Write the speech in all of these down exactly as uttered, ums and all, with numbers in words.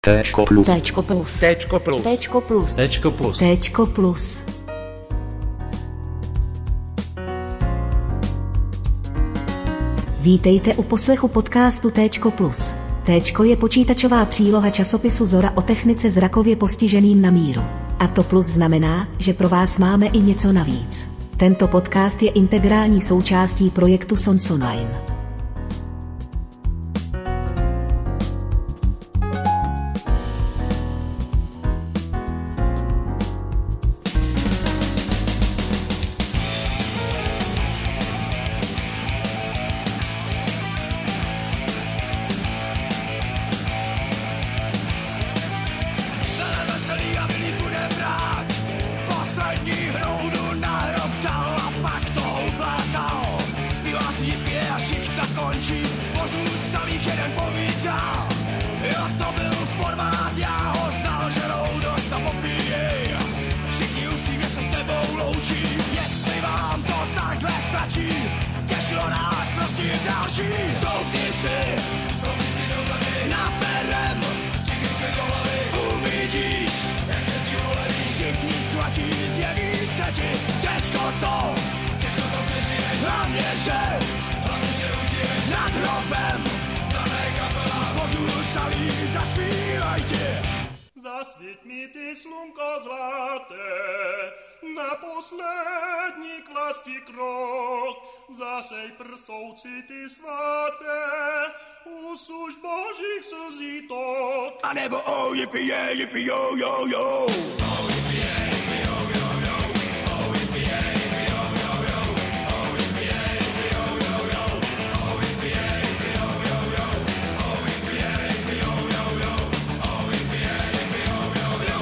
Téčko plus. Téčko plus. Téčko plus. Téčko plus. Téčko plus. Téčko plus. Vítejte u poslechu podcastu Téčko plus. Téčko je počítačová příloha časopisu Zora o technice zrakově postiženým na míru. A to plus znamená, že pro vás máme i něco navíc. Tento podcast je integrální součástí projektu Sonsonline. Zasvíť mi ty slunko zlaté, na poslední klasti krok, zahřej prsouci ty svaté, usuš božích slzí tok. A nebo oh, yippie, yeah, yippie, yo, yo, yo. Oh, yippie, yeah, yippie, yo, yo, yo. Oh, yippie, yeah, yippie, yo, yo, yo. Oh, yippie, yeah, yippie, yo, yo, yo. Oh, yippie, yeah, yippie, yo, yo, yo. Oh, yippie, yeah, yippie, yo, yo, yo. Oh, yippie, yeah, yippie, yo, yo, yo.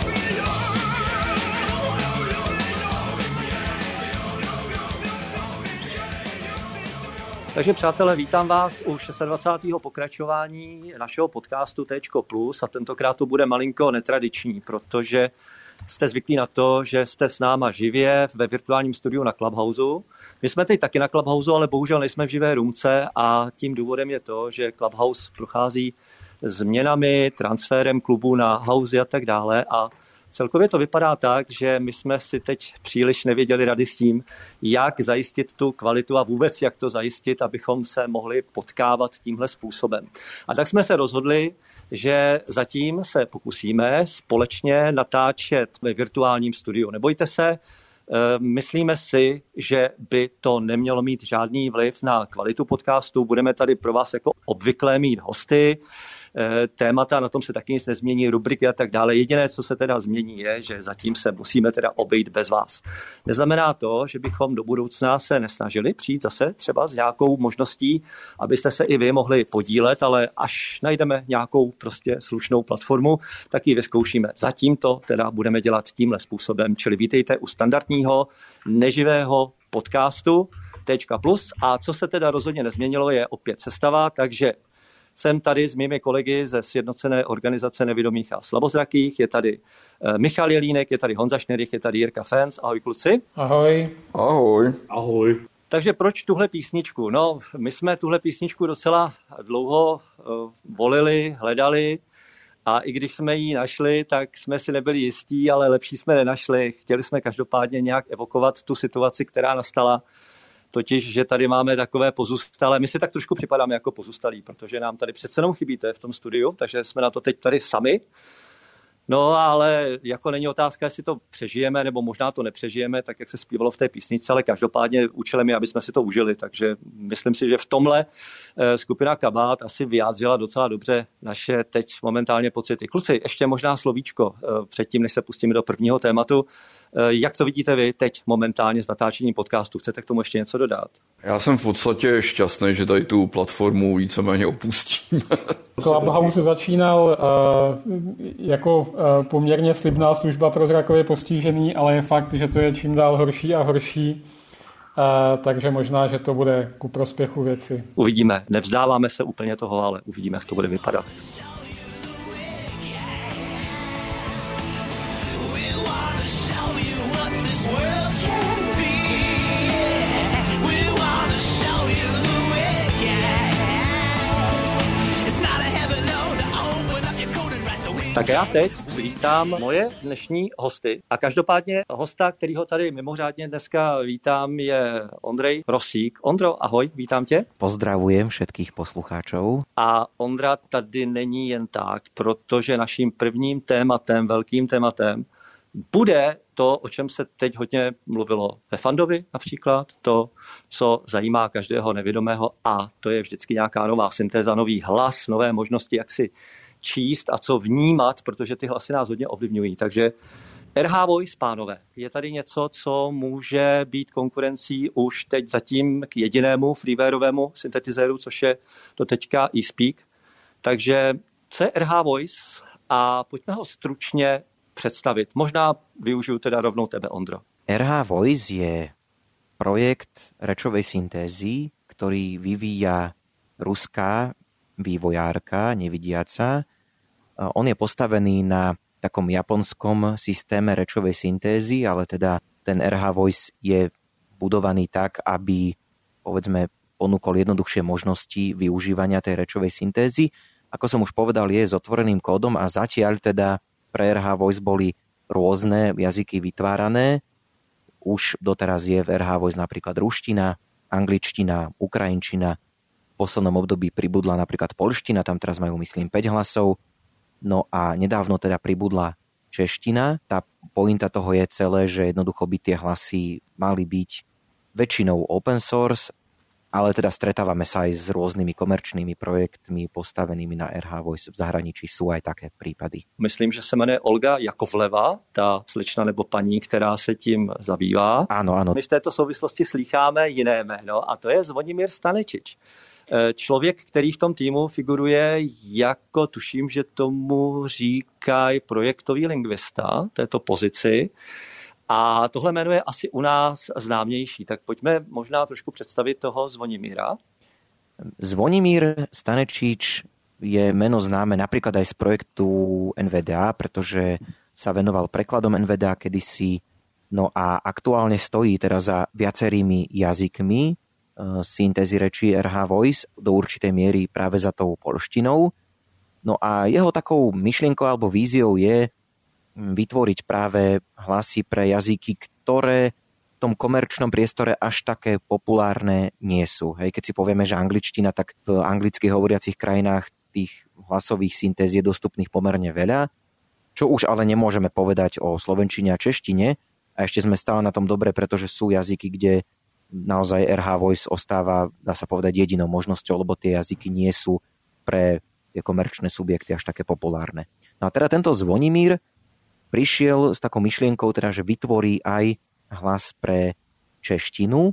Takže přátelé, vítám vás u dvacátého šestého pokračování našeho podcastu Téčko plus a tentokrát to bude malinko netradiční, protože jste zvyklí na to, že jste s náma živě ve virtuálním studiu na Clubhouse. My jsme teď taky na Clubhouse, ale bohužel nejsme v živé roomce a tím důvodem je to, že Clubhouse prochází změnami, transferem klubů na housey a tak dále a celkově to vypadá tak, že my jsme si teď příliš nevěděli rady s tím, jak zajistit tu kvalitu a vůbec jak to zajistit, abychom se mohli potkávat tímhle způsobem. A tak jsme se rozhodli, že zatím se pokusíme společně natáčet ve virtuálním studiu. Nebojte se, myslíme si, že by to nemělo mít žádný vliv na kvalitu podcastu. Budeme tady pro vás jako obvykle mít hosty, témata, na tom se taky nic nezmění, rubriky a tak dále. Jediné, co se teda změní, je, že zatím se musíme teda obejít bez vás. Neznamená to, že bychom do budoucna se nesnažili přijít zase třeba s nějakou možností, abyste se i vy mohli podílet, ale až najdeme nějakou prostě slušnou platformu, tak ji vyzkoušíme. Zatím to teda budeme dělat tímhle způsobem, čili vítejte u standardního neživého podcastu Téčka plus a co se teda rozhodně nezměnilo, je opět sestava, takže jsem tady s mými kolegy ze Sjednocené organizace nevidomých a slabozrakých. Je tady Michal Jelínek, je tady Honza Šnerich, je tady Jirka Fens. Ahoj kluci. Ahoj. Ahoj. Ahoj. Takže proč tuhle písničku? No, my jsme tuhle písničku docela dlouho uh, volili, hledali a i když jsme ji našli, tak jsme si nebyli jistí, ale lepší jsme nenašli. Chtěli jsme každopádně nějak evokovat tu situaci, která nastala. Totiž, že tady máme takové pozůstalé, my si tak trošku připadáme jako pozůstalí, protože nám tady přece jenom chybíte v tom studiu, takže jsme na to teď tady sami. No ale jako není otázka, jestli to přežijeme, nebo možná to nepřežijeme, tak jak se zpívalo v té písničce, ale každopádně účelem je, aby jsme si to užili. Takže myslím si, že v tomhle skupina Kabát asi vyjádřila docela dobře naše teď momentálně pocity. Kluci, ještě možná slovíčko předtím, než se pustíme do prvního tématu. Jak to vidíte vy teď momentálně s natáčením podcastu? Chcete k tomu ještě něco dodat? Já jsem v podstatě šťastný, že tady tu platformu víceméně opustím. Clubhouse začínal uh, jako uh, poměrně slibná služba pro zrakově postižený, ale je fakt, že to je čím dál horší a horší. Uh, takže možná, že to bude ku prospěchu věci. Uvidíme. Nevzdáváme se úplně toho, ale uvidíme, jak to bude vypadat. Tak já teď vítám moje dnešní hosty a každopádně hosta, kterýho tady mimořádně dneska vítám, je Ondrej Rosík. Ondro, ahoj, vítám tě. Pozdravujem všetkých poslucháčov. A Ondra tady není jen tak, protože naším prvním tématem, velkým tématem, bude to, o čem se teď hodně mluvilo ve Fandovi například, to, co zajímá každého nevědomého, a to je vždycky nějaká nová syntéza, nový hlas, nové možnosti, jak si číst a co vnímat, protože ty hlasy nás hodně ovlivňují. Takže R H Voice, pánové, je tady něco, co může být konkurencí už teď zatím k jedinému freewareovému syntetizéru, což je do teďka eSpeak. Takže co je R H Voice a pojďme ho stručně představit. Možná využiju teda rovnou tebe, Ondro. R H Voice je projekt rečovej syntézy, ktorý vyvíja ruská vývojárka, nevidiaca. On je postavený na takom japonskom systéme rečovej syntézy, ale teda ten R H Voice je budovaný tak, aby, povedzme, ponúkol jednoduchšie možnosti využívania tej rečovej syntézy. Ako som už povedal, je s otvoreným kódom a zatiaľ teda pre R H Voice boli rôzne jazyky vytvárané. Už doteraz je v R H Voice napríklad ruština, angličtina, ukrajinčina. V poslednom období pribudla napríklad poľština, tam teraz majú, myslím, päť hlasov. No a nedávno teda pribudla čeština. Tá pointa toho je celé, že jednoducho by tie hlasy mali byť väčšinou open source, ale teda stretávame sa aj s rôznymi komerčnými projektmi postavenými na R H Voice. V zahraničí sú aj také prípady. Myslím, že se jmenuje Olga Jakovleva, ta slečna nebo paní, která se tím zabývá. Áno, áno. My v této souvislosti slýcháme jiné jméno a to je Zvonimír Stanečič. Člověk, který v tom týmu figuruje jako, tuším, že tomu říkají projektový lingvista, této pozici. A tohle jméno je asi u nás známější, tak pojďme možná trošku představit toho Zvonimíra. Zvonimír Stanečič je meno známe napríklad aj z projektu N V D A, pretože sa venoval prekladom N V D A kedysi, no a aktuálne stojí teraz za viacerými jazykmi syntézy rečí R H Voice, do určitej miery práve za tou poľštinou. No a jeho takou myšlienkou alebo víziou je vytvoriť práve hlasy pre jazyky, ktoré v tom komerčnom priestore až také populárne nie sú. Hej, keď si povieme, že angličtina, tak v anglicky hovoriacich krajinách tých hlasových syntéz je dostupných pomerne veľa, čo už ale nemôžeme povedať o slovenčine a češtine. A ešte sme stále na tom dobre, pretože sú jazyky, kde naozaj R H Voice ostáva, dá sa povedať, jedinou možnosťou, lebo tie jazyky nie sú pre tie komerčné subjekty až také populárne. No a teda tento Zvonimír prišiel s takou myšlienkou, teda, že vytvorí aj hlas pre češtinu.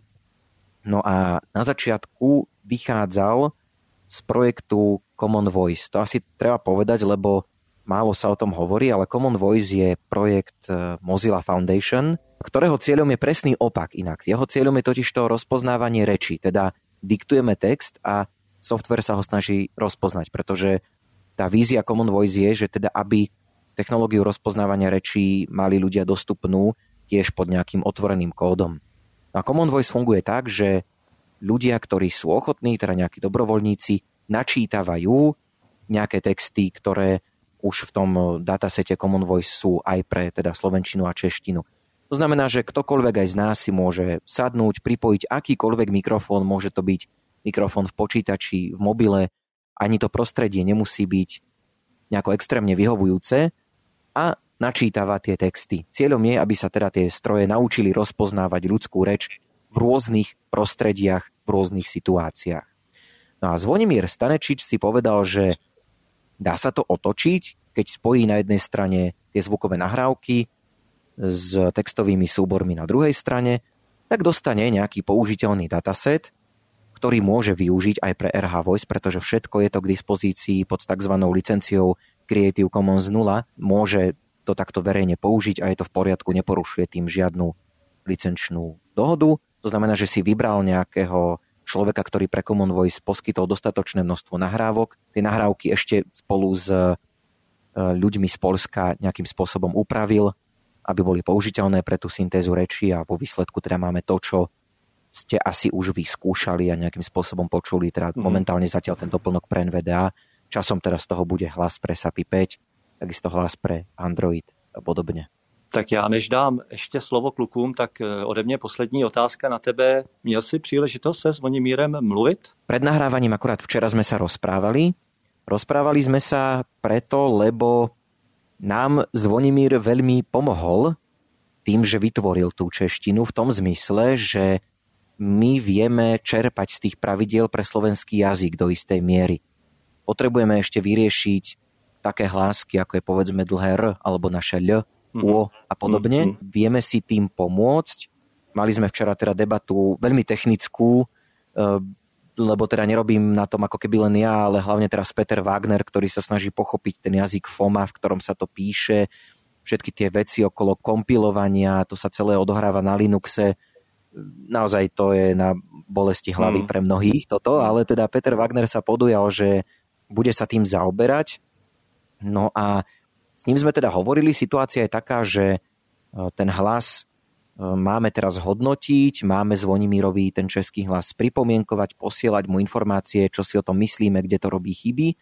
No a na začiatku vychádzal z projektu Common Voice. To asi treba povedať, lebo málo sa o tom hovorí, ale Common Voice je projekt Mozilla Foundation, ktorého cieľom je presný opak inak. Jeho cieľom je totiž to rozpoznávanie rečí, teda diktujeme text a software sa ho snaží rozpoznať, pretože tá vízia Common Voice je, že teda aby technológiu rozpoznávania rečí mali ľudia dostupnú tiež pod nejakým otvoreným kódom. A Common Voice funguje tak, že ľudia, ktorí sú ochotní, teda nejakí dobrovoľníci, načítavajú nejaké texty, ktoré už v tom datasete Common Voice sú aj pre teda slovenčinu a češtinu. To znamená, že ktokoľvek aj z nás si môže sadnúť, pripojiť akýkoľvek mikrofón, môže to byť mikrofón v počítači, v mobile, ani to prostredie nemusí byť nejako extrémne vyhovujúce, a načítava tie texty. Cieľom je, aby sa teda tie stroje naučili rozpoznávať ľudskú reč v rôznych prostrediach, v rôznych situáciách. No a Zvonimír Stanečič si povedal, že dá sa to otočiť, keď spojí na jednej strane tie zvukové nahrávky s textovými súbormi na druhej strane, tak dostane nejaký použiteľný dataset, ktorý môže využiť aj pre R H Voice, pretože všetko je to k dispozícii pod tzv. Licenciou Creative Commons nula, môže to takto verejne použiť a je to v poriadku, neporušuje tým žiadnu licenčnú dohodu. To znamená, že si vybral nejakého človeka, ktorý pre Common Voice poskytol dostatočné množstvo nahrávok. Tie nahrávky ešte spolu s ľuďmi z Poľska nejakým spôsobom upravil, aby boli použiteľné pre tú syntézu reči a vo výsledku teda máme to, čo ste asi už vyskúšali a nejakým spôsobom počuli, teda mm. momentálne zatiaľ ten doplnok pre N V D A. Časom teraz z toho bude hlas pre S A P I päť takisto hlas pre Android a podobne. Tak já než dám ještě slovo klukům, tak ode mě poslední otázka na tebe. Měl si příležitost se Zvonimírem mluvit? Pred nahrávaním akurát včera sme sa rozprávali. Rozprávali sme sa preto, lebo nám Zvonimír veľmi pomohol tým, že vytvoril tú češtinu v tom zmysle, že my vieme čerpať z tých pravidiel pre slovenský jazyk do istej miery. Potrebujeme ešte vyriešiť také hlásky, ako je povedzme dlhé R alebo naše L, U a podobne. Mm-hmm. Vieme si tým pomôcť. Mali sme včera teda debatu veľmi technickú, lebo teda nerobím na tom ako keby len ja, ale hlavne teraz Peter Wagner, ktorý sa snaží pochopiť ten jazyk FOMA, v ktorom sa to píše, všetky tie veci okolo kompilovania, to sa celé odohráva na Linuxe. Naozaj to je na bolesti hlavy mm. pre mnohých toto, ale teda Peter Wagner sa podujal, že bude sa tým zaoberať. No a s ním sme teda hovorili, situácia je taká, že ten hlas máme teraz hodnotiť, máme Zvonimírovi ten český hlas pripomienkovať, posielať mu informácie, čo si o tom myslíme, kde to robí chyby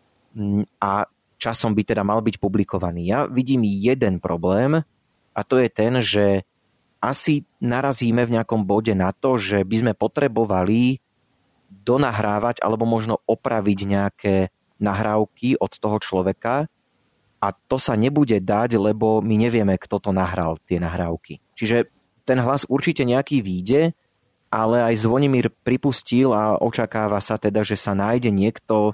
a časom by teda mal byť publikovaný. Ja vidím jeden problém a to je ten, že asi narazíme v nejakom bode na to, že by sme potrebovali donahrávať alebo možno opraviť nejaké nahrávky od toho človeka, a to sa nebude dať, lebo my nevieme, kto to nahral, tie nahrávky. Čiže ten hlas určite nejaký vyjde, ale aj Zvonimír pripustil a očakáva sa teda, že sa nájde niekto,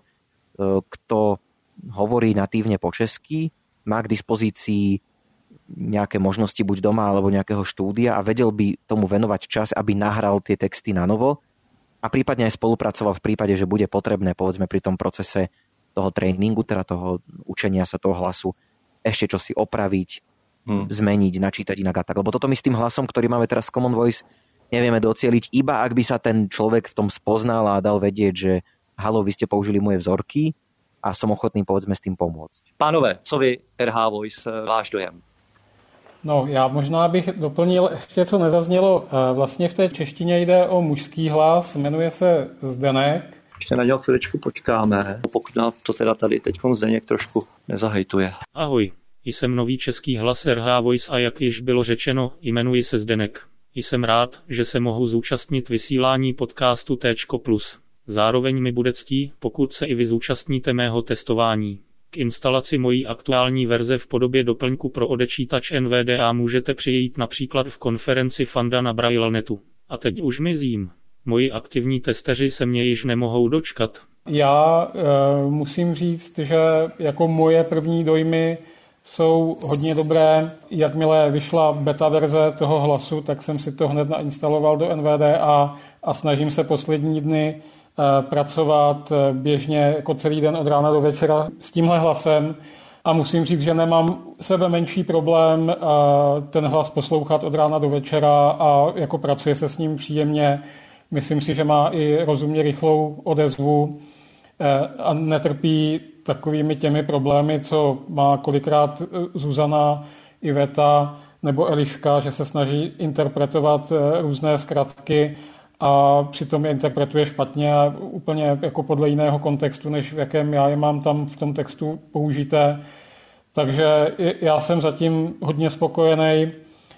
kto hovorí natívne po česky, má k dispozícii nejaké možnosti buď doma alebo nejakého štúdia a vedel by tomu venovať čas, aby nahral tie texty na novo a prípadne aj spolupracoval v prípade, že bude potrebné, povedzme pri tom procese toho tréningu, teda toho učenia sa toho hlasu, ešte čo si opraviť, hmm. zmeniť, načítať inak a tak. Lebo toto my s tým hlasom, ktorý máme teraz z Common Voice, nevieme docieliť, iba ak by sa ten človek v tom spoznal a dal vedieť, že halo, vy ste použili moje vzorky a som ochotný, povedzme, s tým pomôcť. Pánové, co vy er há Voice, váš dojem? No, já možná bych doplnil ještě, co nezaznělo. Vlastně v té češtině jde o mužský hlas, jmenuje se Zdeněk. Ještě na něho chviličku počkáme, pokud nám to teda tady teďkon Zdeněk trošku nezahejtuje. Ahoj, jsem nový český hlas er há Voice a jak již bylo řečeno, jmenuji se Zdeněk. Jsem rád, že se mohu zúčastnit vysílání podcastu T plus. Zároveň mi bude ctí, pokud se i vy zúčastníte mého testování. K instalaci mojí aktuální verze v podobě doplňku pro odečítač en vé dé á můžete přijít například v konferenci Fanda na Braillenetu. A teď už mizím. Moji aktivní testeři se mě již nemohou dočkat. Já e, musím říct, že jako moje první dojmy jsou hodně dobré. Jakmile vyšla beta verze toho hlasu, tak jsem si to hned nainstaloval do en vé dé á a snažím se poslední dny e, pracovat běžně jako celý den od rána do večera s tímhle hlasem. A musím říct, že nemám sebe menší problém e, ten hlas poslouchat od rána do večera a jako pracuje se s ním příjemně. Myslím si, že má i rozumně rychlou odezvu a netrpí takovými těmi problémy, co má kolikrát Zuzana, Iveta nebo Eliška, že se snaží interpretovat různé zkratky a přitom je interpretuje špatně a úplně jako podle jiného kontextu, než v jakém já je mám tam v tom textu použité. Takže já jsem zatím hodně spokojený.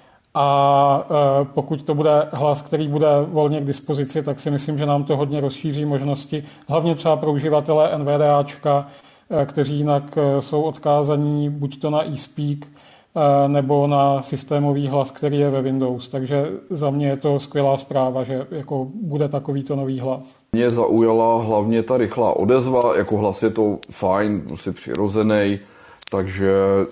A pokud to bude hlas, který bude volně k dispozici, tak si myslím, že nám to hodně rozšíří možnosti, hlavně třeba pro uživatele NVDAčka, kteří jinak jsou odkázaní buď to na eSpeak, nebo na systémový hlas, který je ve Windows. Takže za mě je to skvělá zpráva, že jako bude takovýto nový hlas. Mě zaujala hlavně ta rychlá odezva, jako hlas je to fajn, prostě přirozený, takže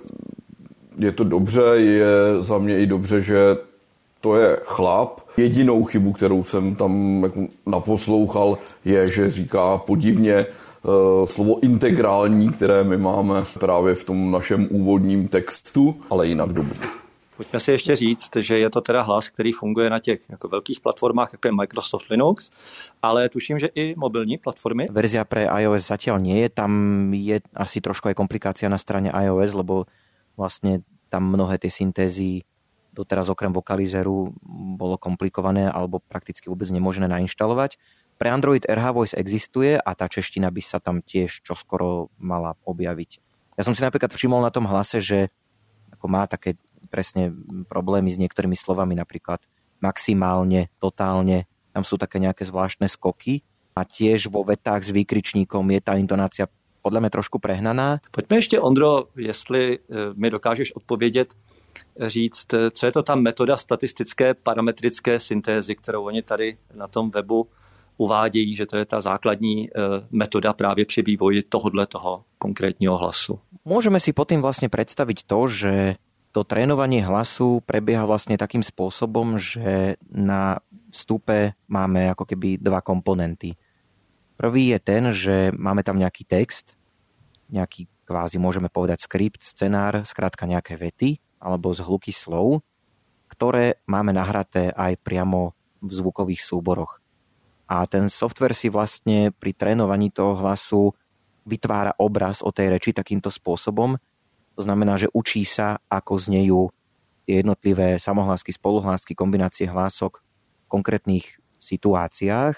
je to dobře, je za mě i dobře, že to je chlap. Jedinou chybu, kterou jsem tam jako naposlouchal, je, že říká podivně uh, slovo integrální, které my máme právě v tom našem úvodním textu, ale jinak dobrý. Pojďme si ještě říct, že je to teda hlas, který funguje na těch jako velkých platformách, jako je Microsoft Linux, ale tuším, že i mobilní platformy. Verzia pre iOS zatiaľ nie je, tam je asi trošku aj komplikácia na strane iOS, lebo vlastne tam mnohé tie syntézy doteraz okrem vokalizeru bolo komplikované alebo prakticky vôbec nemožné nainštalovať. Pre Android er há Voice existuje a tá čeština by sa tam tiež čoskoro mala objaviť. Ja som si napríklad všimol na tom hlase, že ako má také presne problémy s niektorými slovami, napríklad maximálne, totálne, tam sú také nejaké zvláštne skoky a tiež vo vetách s výkričníkom je tá intonácia podľa mňa trošku prehnaná. Pojďme ještě, Ondro, jestli mi dokážeš odpovědět, říct, co je to ta metoda statistické parametrické syntézy, kterou oni tady na tom webu uvádějí, že to je ta základní metoda právě při vývoji tohodle toho konkrétního hlasu. Môžeme si potom vlastne predstaviť to, že to trénovanie hlasu prebieha vlastne takým spôsobom, že na vstupe máme ako keby dva komponenty. Prvý je ten, že máme tam nejaký text, nejaký kvázi môžeme povedať skript, scenár, skrátka nejaké vety alebo zhluky slov, ktoré máme nahraté aj priamo v zvukových súboroch. A ten software si vlastne pri trénovaní toho hlasu vytvára obraz o tej reči takýmto spôsobom. To znamená, že učí sa, ako znejú tie jednotlivé samohlásky, spoluhlásky, kombinácie hlások v konkrétnych situáciách.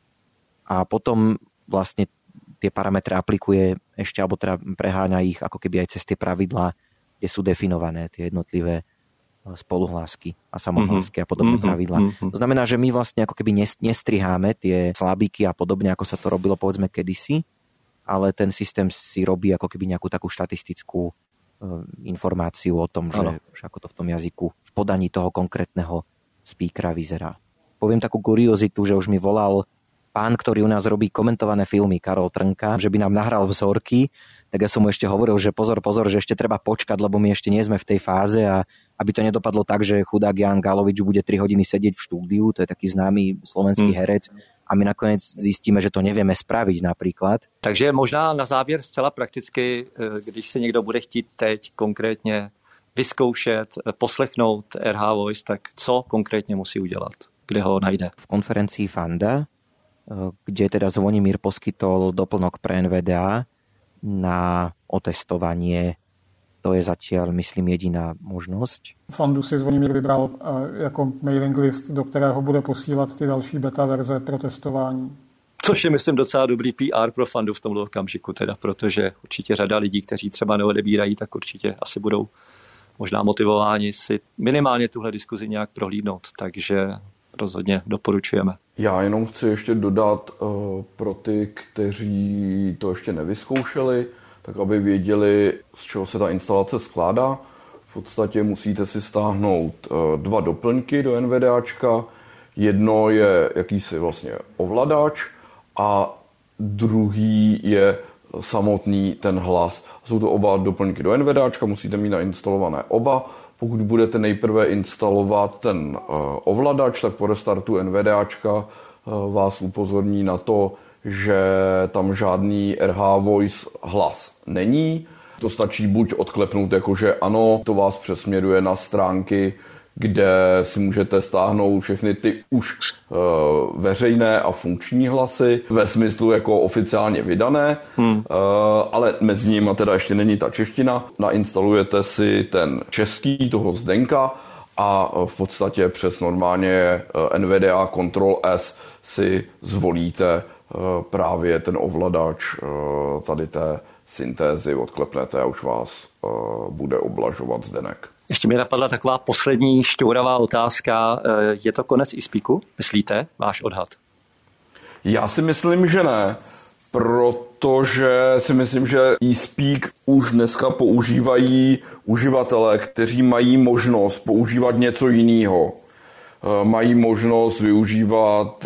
A potom vlastne tie parametre aplikuje ešte, alebo teda preháňa ich ako keby aj cez tie pravidlá, kde sú definované tie jednotlivé spoluhlásky a samohlásky a podobné mm-hmm. pravidlá. To znamená, že my vlastne ako keby nestriháme tie slabíky a podobne, ako sa to robilo povedzme kedysi, ale ten systém si robí ako keby nejakú takú štatistickú informáciu o tom, že, že ako to v tom jazyku v podaní toho konkrétneho speakera vyzerá. Poviem takú kuriozitu, že už mi volal pán, ktorý u nás robí komentované filmy, Karol Trnka, že by nám nahral vzorky, tak ja som mu ešte hovoril, že pozor, pozor, že ešte treba počkať, lebo my ešte nie sme v tej fáze a aby to nedopadlo tak, že chudák Jan Galovič bude tri hodiny sedieť v štúdiu, to je taký známy slovenský mm. herec, a my nakoniec zjistíme, že to nevieme spraviť napríklad. Takže možná na závěr zcela prakticky, když se někdo bude chtít teď konkrétně vyzkoušet, poslechnout er há Voice, tak co konkrétně musí udělat? Kde ho najde? V konferencii Fanda, kde teda Zvonimír poskytol doplnok pre en vé dé á na otestovanie. To je zatiaľ, myslím, jediná možnosť. Fandu si Zvonimír vybral jako mailing list, do kterého bude posílat ty další beta verze pro testování. Což je, myslím, docela dobrý pé er pro Fandu v tomto okamžiku, teda, protože určitě řada lidí, kteří třeba neodebírají, tak určitě asi budou možná motivováni si minimálně tuhle diskuzi nějak prohlídnout. Takže rozhodně doporučujeme. Já jenom chci ještě dodat uh, pro ty, kteří to ještě nevyzkoušeli, tak aby věděli, z čeho se ta instalace skládá. V podstatě musíte si stáhnout uh, dva doplňky do NVDAčka. Jedno je jakýsi vlastně ovladač a druhý je samotný ten hlas. Jsou to oba doplňky do NVDAčka, musíte mít nainstalované oba. Pokud budete nejprve instalovat ten uh, ovladač, tak po restartu NVDAčka uh, vás upozorní na to, že tam žádný er há Voice hlas není. To stačí buď odklepnout jakože ano, to vás přesměruje na stránky, kde si můžete stáhnout všechny ty už uh, veřejné a funkční hlasy ve smyslu jako oficiálně vydané, hmm. uh, ale mezi nimi teda ještě není ta čeština. Nainstalujete si ten český, toho Zdenka, a v podstatě přes normálně en vé dé á Control S si zvolíte uh, právě ten ovladač uh, tady té syntézy, odklepnete a už vás uh, bude oblažovat Zdenek. Ještě mi napadla taková poslední šťouravá otázka. Je to konec eSpeaku, myslíte? Váš odhad? Já si myslím, že ne, protože si myslím, že eSpeak už dneska používají uživatelé, kteří mají možnost používat něco jiného. Mají možnost využívat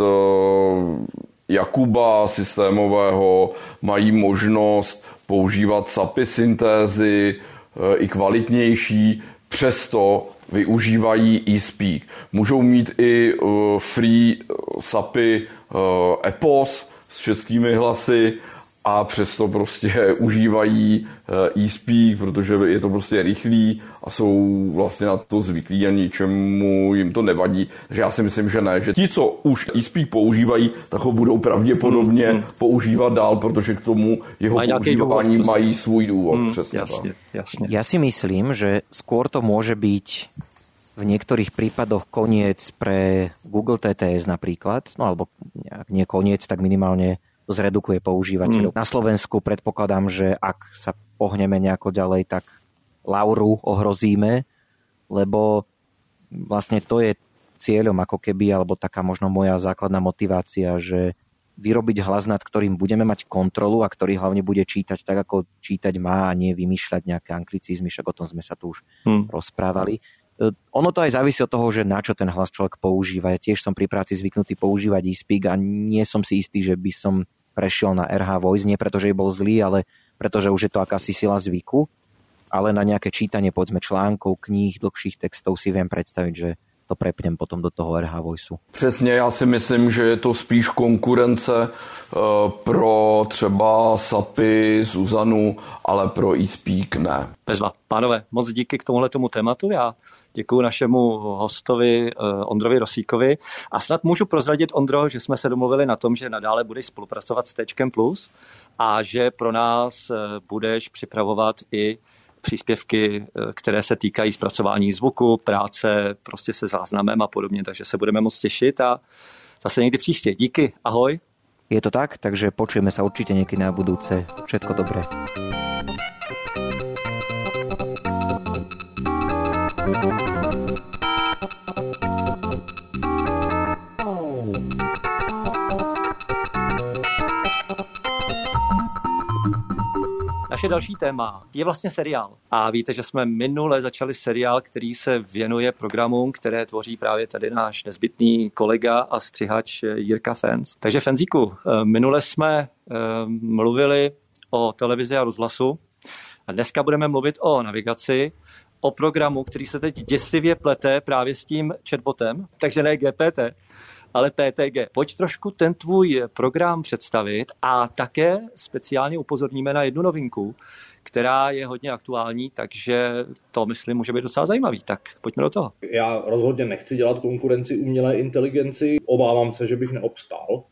Jakuba systémového, mají možnost používat SAPy syntézy, i kvalitnější, přesto využívají eSpeak. Můžou mít i uh, free SAPy uh, Epos s českými hlasy a přesto prostě užívají uh, eSpeak, protože je to prostě rychlý a jsou vlastně na to zvyklí a ničemu jim to nevadí. Takže já si myslím, že ne, že ti, co už eSpeak používají, tak ho budou pravděpodobně hmm. používat dál, protože k tomu jeho Maj používání důvod, mají svůj důvod. Hmm, přesně jasne, tak. Jasne. Ja si myslím, že skôr to môže byť v niektorých prípadoch koniec pre Google té té es napríklad, no alebo nie koniec, tak minimálne zredukuje používateľov. Mm. Na Slovensku predpokladám, že ak sa pohneme nejako ďalej, tak Lauru ohrozíme, lebo vlastne to je cieľom ako keby, alebo taká možno moja základná motivácia, že vyrobiť hlas, nad ktorým budeme mať kontrolu a ktorý hlavne bude čítať tak, ako čítať má a nie vymýšľať nejaké anglicizmy, však o tom sme sa tu už mm. rozprávali. Ono to aj závisí od toho, že na čo ten hlas človek používa. Ja tiež som pri práci zvyknutý používať eSpeak a nie som si istý, že by som prešiel na er há Voice, nie preto, že by bol zlý, ale preto, že už je to akási sila zvyku, ale na nejaké čítanie, povedzme, článkov, kníh, dlhších textov si viem predstaviť, že to prepnem potom do toho er há Voiceu. Přesně, já si myslím, že je to spíš konkurence uh, pro třeba Sapy, Zuzanu, ale pro eSpeak ne. Bezva. Pánové, moc díky k tomuhle tomu tématu. Já děkuji našemu hostovi uh, Ondrovi Rosíkovi a snad můžu prozradit, Ondro, že jsme se domluvili na tom, že nadále budeš spolupracovat s Téčkem Plus a že pro nás uh, budeš připravovat i příspěvky, které se týkají zpracování zvuku, práce prostě se záznamem a podobně, takže se budeme moc těšit a zase někdy příště. Díky, ahoj. Je to tak, takže počujeme sa určite niekedy na budúce. Všetko dobré. Naše další téma je vlastně seriál. A víte, že jsme minule začali seriál, který se věnuje programům, které tvoří právě tady náš nezbytný kolega a střihač Jirka Fens. Takže Fenzíku, minule jsme mluvili o televizi a rozhlasu a dneska budeme mluvit o navigaci, o programu, který se teď děsivě plete právě s tím chatbotem, takže ne G P T, ale P T G. Pojď trošku ten tvůj program představit a také speciálně upozorníme na jednu novinku, která je hodně aktuální, takže to, myslím, může být docela zajímavý. Tak pojďme do toho. Já rozhodně nechci dělat konkurenci umělé inteligenci, obávám se, že bych neobstál.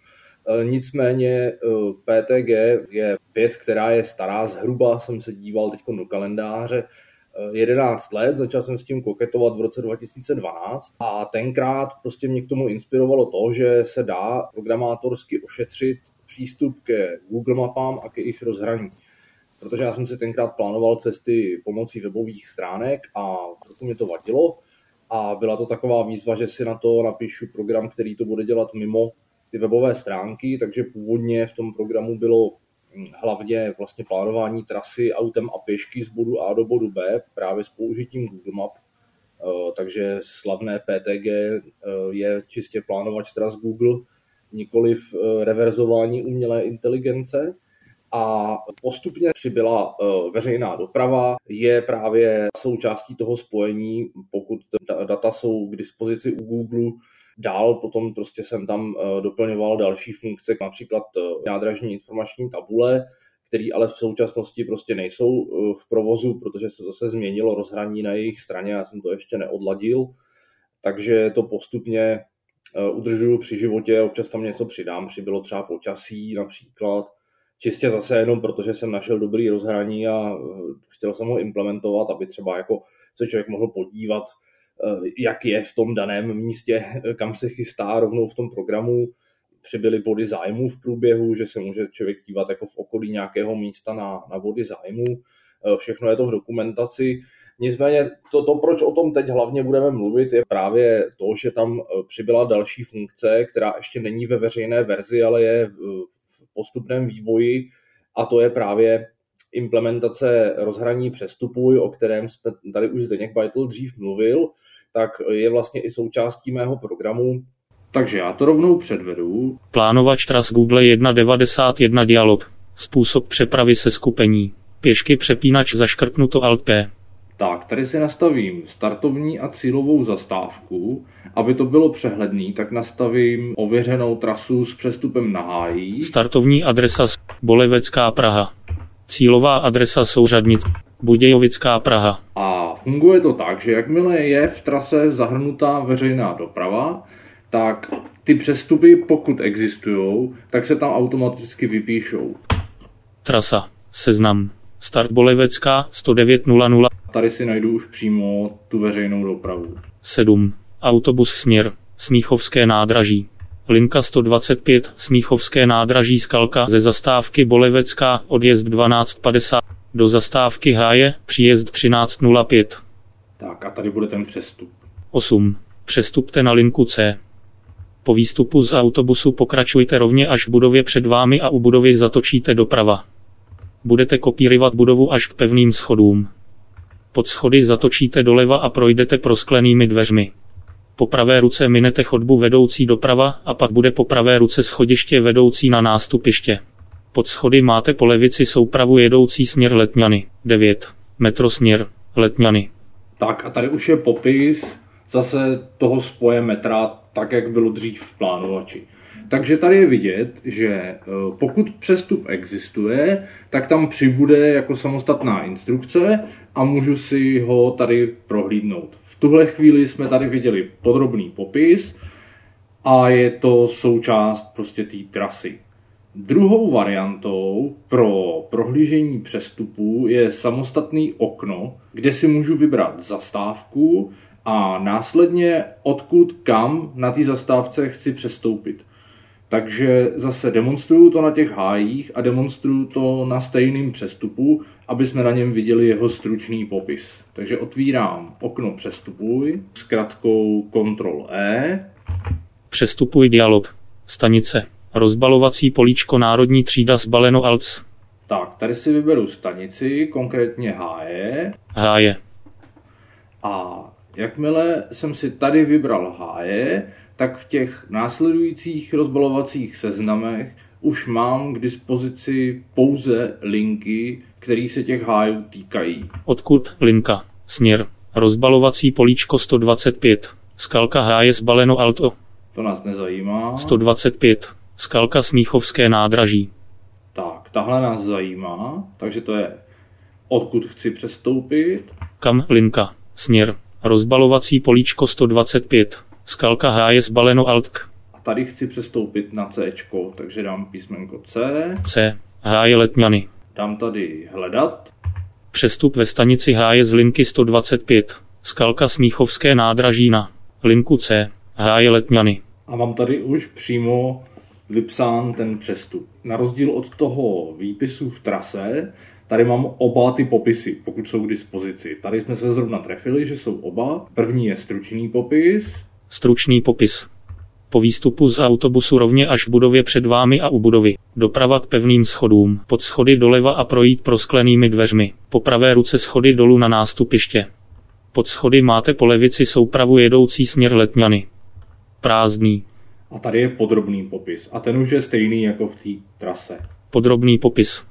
Nicméně P T G je věc, která je stará zhruba, jsem se díval teď do kalendáře, jedenáct let, začal jsem s tím koketovat v roce dva tisíce dvanáct a tenkrát prostě mě k tomu inspirovalo to, že se dá programátorsky ošetřit přístup ke Google mapám a ke jejich rozhraní. Protože já jsem si tenkrát plánoval cesty pomocí webových stránek a trochu mě to vadilo a byla to taková výzva, že si na to napíšu program, který to bude dělat mimo ty webové stránky, takže původně v tom programu bylo hlavně vlastně plánování trasy autem a pěšky z bodu A do bodu B právě s použitím Google Map. Takže slavné P T G je čistě plánovač tras Google, nikoliv reverzování umělé inteligence. A postupně přibyla veřejná doprava, je právě součástí toho spojení, pokud data jsou k dispozici u Google. Dál potom prostě jsem tam doplňoval další funkce, například nádražní informační tabule, které ale v současnosti prostě nejsou v provozu, protože se zase změnilo rozhraní na jejich straně, já jsem to ještě neodladil, takže to postupně udržuju při životě, občas tam něco přidám, přibylo třeba počasí například, čistě zase jenom protože jsem našel dobrý rozhraní a chtěl jsem ho implementovat, aby třeba jako se člověk mohl podívat, jak je v tom daném místě, kam se chystá rovnou v tom programu. Přibyly body zájmu v průběhu, že se může člověk dívat jako v okolí nějakého místa na, na body zájmu. Všechno je to v dokumentaci. Nicméně to, to, proč o tom teď hlavně budeme mluvit, je právě to, že tam přibyla další funkce, která ještě není ve veřejné verzi, ale je v postupném vývoji, a to je právě implementace rozhraní přestupuj, o kterém jsme tady už Zdeněk Bajtl dřív mluvil, tak je vlastně i součástí mého programu. Takže já to rovnou předvedu. Plánovač tras Google jedna devadesát jedna dialog. Způsob přepravy se skupení. Pěšky přepínač zaškrtnuto Alt P. Tak, tady si nastavím startovní a cílovou zastávku. Aby to bylo přehledný, tak nastavím ověřenou trasu s přestupem na Hájí. Startovní adresa Bolevecká Praha. Cílová adresa Souřadnic Budějovická Praha. A funguje to tak, že jakmile je v trase zahrnutá veřejná doprava, tak ty přestupy, pokud existují, tak se tam automaticky vypíšou. Trasa, seznam, start Bolevecká sto devět nula nula. Tady si najdu už přímo tu veřejnou dopravu. sedm. Autobus směr, Smíchovské nádraží. linka sto dvacet pět, Smíchovské nádraží Skalka ze zastávky Bolevecká, odjezd dvanáct padesát, do zastávky Háje, příjezd třináct nula pět. Tak a tady bude ten přestup. osm. Přestupte na linku C. Po výstupu z autobusu pokračujte rovně až k budově před vámi a u budovy zatočíte doprava. Budete kopírovat budovu až k pevným schodům. Pod schody zatočíte doleva a projdete prosklenými dveřmi. Po pravé ruce minete chodbu vedoucí doprava a pak bude po pravé ruce schodiště vedoucí na nástupiště. Pod schody máte po levici soupravu jedoucí směr Letňany. devět. Metro směr Letňany. Tak a tady už je popis zase toho spoje metra, tak jak bylo dřív v plánovači. Takže tady je vidět, že pokud přestup existuje, tak tam přibude jako samostatná instrukce a můžu si ho tady prohlídnout. V tuhle chvíli jsme tady viděli podrobný popis a je to součást prostě té trasy. Druhou variantou pro prohlížení přestupu je samostatný okno, kde si můžu vybrat zastávku a následně odkud kam na té zastávce chci přestoupit. Takže zase demonstruju to na těch hájích a demonstruju to na stejném přestupu, aby jsme na něm viděli jeho stručný popis. Takže otvírám okno přestupuj s kratkou kontrol E. Přestupuj dialog. Stanice. Rozbalovací políčko národní třída zbaleno Alc. Tak, tady si vyberu stanici, konkrétně Háje. Háje. A jakmile jsem si tady vybral Háje, tak v těch následujících rozbalovacích seznamech už mám k dispozici pouze linky, které se těch hájů týkají. Odkud linka? Směr. Rozbalovací políčko sto dvacet pět. Skalka Háje zbaleno Alto. To nás nezajímá. sto dvacet pět. Skalka Smíchovské nádraží. Tak, tahle nás zajímá, takže to je odkud chci přestoupit. Kam linka? Směr. Rozbalovací políčko sto dvacet pět. Skalka Háje zbaleno Altk. A tady chci přestoupit na C, takže dám písmenko C. C. Háje Letňany. Dám tady hledat. Přestup ve stanici Háje z linky sto dvacet pět. Skalka Smíchovské nádraží na linku C. Háje Letňany. A mám tady už přímo vypsán ten přestup. Na rozdíl od toho výpisu v trase, tady mám oba ty popisy, pokud jsou k dispozici. Tady jsme se zrovna trefili, že jsou oba. První je stručný popis. Stručný popis. Po výstupu z autobusu rovně až k budově před vámi a u budovy. Doprava k pevným schodům. Pod schody doleva a projít prosklenými dveřmi. Po pravé ruce schody dolů na nástupiště. Pod schody máte po levici soupravu jedoucí směr Letňany. Prázdný. A tady je podrobný popis. A ten už je stejný jako v té trase. Podrobný popis.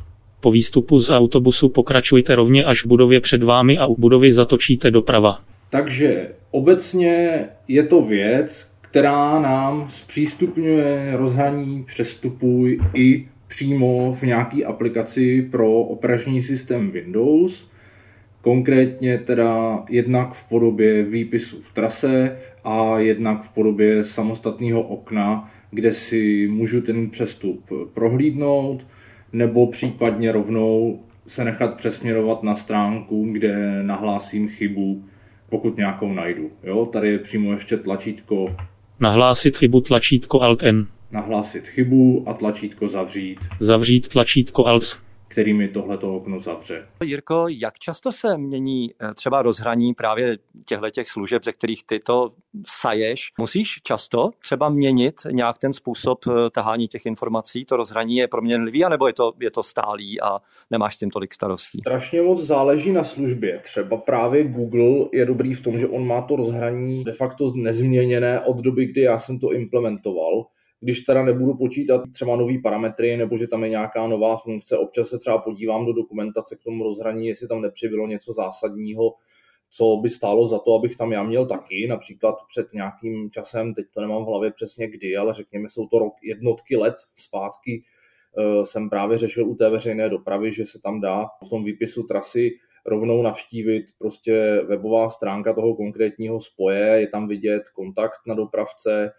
Po výstupu z autobusu pokračujte rovně až k budově před vámi a u budovy zatočíte doprava. Takže obecně je to věc, která nám zpřístupňuje rozhraní přestupuj i přímo v nějaké aplikaci pro operační systém Windows. Konkrétně teda jednak v podobě výpisu v trase a jednak v podobě samostatného okna, kde si můžu ten přestup prohlídnout nebo případně rovnou se nechat přesměrovat na stránku, kde nahlásím chybu, pokud nějakou najdu. Jo, tady je přímo ještě tlačítko Nahlásit chybu tlačítko Alt-N. Nahlásit chybu a tlačítko zavřít. Zavřít tlačítko Alt. Který mi tohleto okno zavře. Jirko, jak často se mění třeba rozhraní právě těchto služeb, ze kterých ty to saješ? Musíš často třeba měnit nějak ten způsob tahání těch informací? To rozhraní je proměnlivý, anebo je to, je to stálý a nemáš s tím tolik starostí? Strašně moc záleží na službě. Třeba právě Google je dobrý v tom, že on má to rozhraní de facto nezměněné od doby, kdy já jsem to implementoval. Když teda nebudu počítat třeba nový parametry, nebo že tam je nějaká nová funkce, občas se třeba podívám do dokumentace k tomu rozhraní, jestli tam nepřibylo něco zásadního, co by stálo za to, abych tam já měl taky. Například před nějakým časem, teď to nemám v hlavě přesně kdy, ale řekněme, jsou to rok, jednotky let zpátky, jsem právě řešil u té veřejné dopravy, že se tam dá v tom výpisu trasy rovnou navštívit prostě webová stránka toho konkrétního spoje, je tam vidět kontakt na dopravce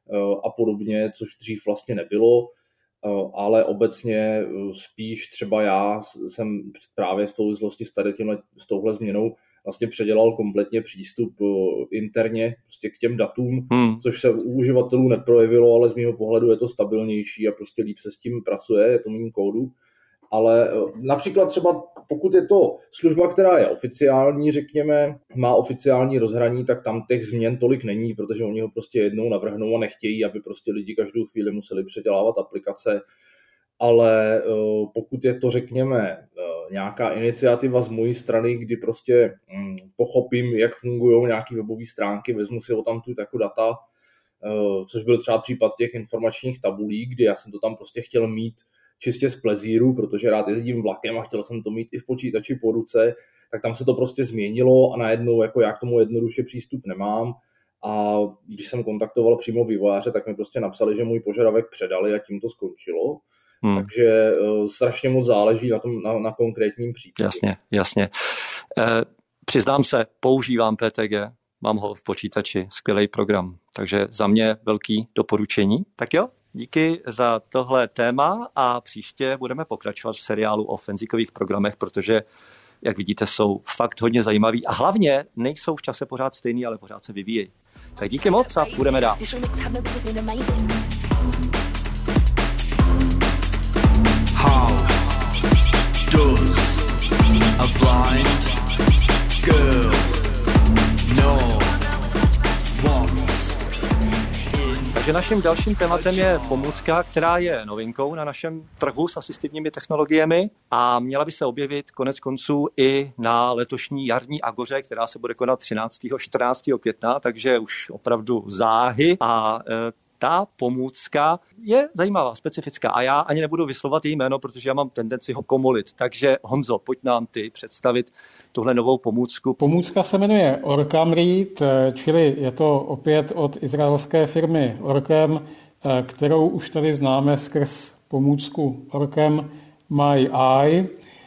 a podobně, což dřív vlastně nebylo, ale obecně spíš třeba já jsem právě v souvislosti s, tímhle, s touhle změnou vlastně předělal kompletně přístup interně prostě k těm datům, hmm. což se u uživatelů neprojevilo, ale z mého pohledu je to stabilnější a prostě líp se s tím pracuje, je to méně kódu. Ale například třeba pokud je to služba, která je oficiální, řekněme, má oficiální rozhraní, tak tam těch změn tolik není, protože oni ho prostě jednou navrhnou a nechtějí, aby prostě lidi každou chvíli museli předělávat aplikace. Ale pokud je to, řekněme, nějaká iniciativa z mojí strany, kdy prostě pochopím, jak fungují nějaké webové stránky, vezmu si ho tam tu jako data, což byl třeba případ těch informačních tabulí, kdy já jsem to tam prostě chtěl mít čistě z plezíru, protože rád jezdím vlakem a chtěl jsem to mít i v počítači po ruce, tak tam se to prostě změnilo a najednou jako já k tomu jednoduše přístup nemám. A když jsem kontaktoval přímo vývojáře, tak mi prostě napsali, že můj požadavek předali a tím to skončilo. Hmm. Takže uh, strašně moc záleží na, tom, na, na konkrétním případě. Jasně, jasně. E, přiznám se, používám P T G, mám ho v počítači, skvělý program, takže za mě velký doporučení. Tak jo, díky za tohle téma a příště budeme pokračovat v seriálu o fenzikových programech, protože, jak vidíte, jsou fakt hodně zajímavý a hlavně nejsou v čase pořád stejný, ale pořád se vyvíjejí. Tak díky moc a budeme dál. How does a blind girl know what's in... Takže naším dalším tématem je pomůcka, která je novinkou na našem trhu s asistivními technologiemi a měla by se objevit konec konců i na letošní jarní agoře, která se bude konat třináctého čtrnáctého května, takže už opravdu záhy a e, ta pomůcka je zajímavá, specifická a já ani nebudu vyslovovat její jméno, protože já mám tendenci ho komolit. Takže Honzo, pojď nám ty představit tuhle novou pomůcku. Pomůcka se jmenuje Orcam Read, čili je to opět od izraelské firmy Orcam, kterou už tady známe skrz pomůcku Orcam My Eye.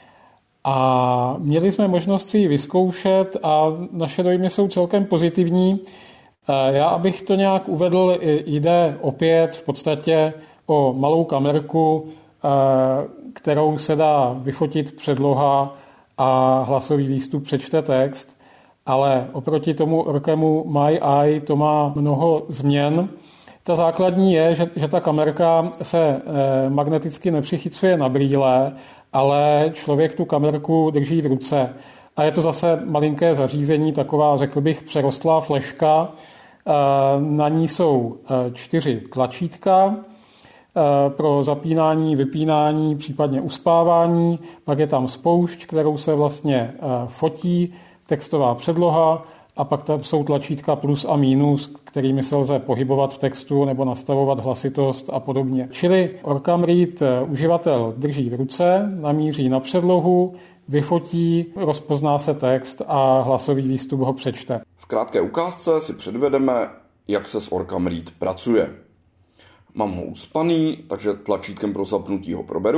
A měli jsme možnost si ji vyzkoušet a naše dojmy jsou celkem pozitivní. Já, abych to nějak uvedl, jde opět v podstatě o malou kamerku, kterou se dá vyfotit předloha a hlasový výstup přečte text, ale oproti tomu Orcamu My Eye to má mnoho změn. Ta základní je, že, že ta kamerka se magneticky nepřichycuje na brýle, ale člověk tu kamerku drží v ruce. A je to zase malinké zařízení, taková, řekl bych, přerostlá fleška. Na ní jsou čtyři tlačítka pro zapínání, vypínání, případně uspávání. Pak je tam spoušť, kterou se vlastně fotí, textová předloha a pak tam jsou tlačítka plus a minus, kterými se lze pohybovat v textu nebo nastavovat hlasitost a podobně. Čili Orcam Read uživatel drží v ruce, namíří na předlohu, vyfotí, rozpozná se text a hlasový výstup ho přečte. V krátké ukázce si předvedeme, jak se s Orcam Read pracuje. Mám ho uspaný, takže tlačítkem pro zapnutí ho proberu.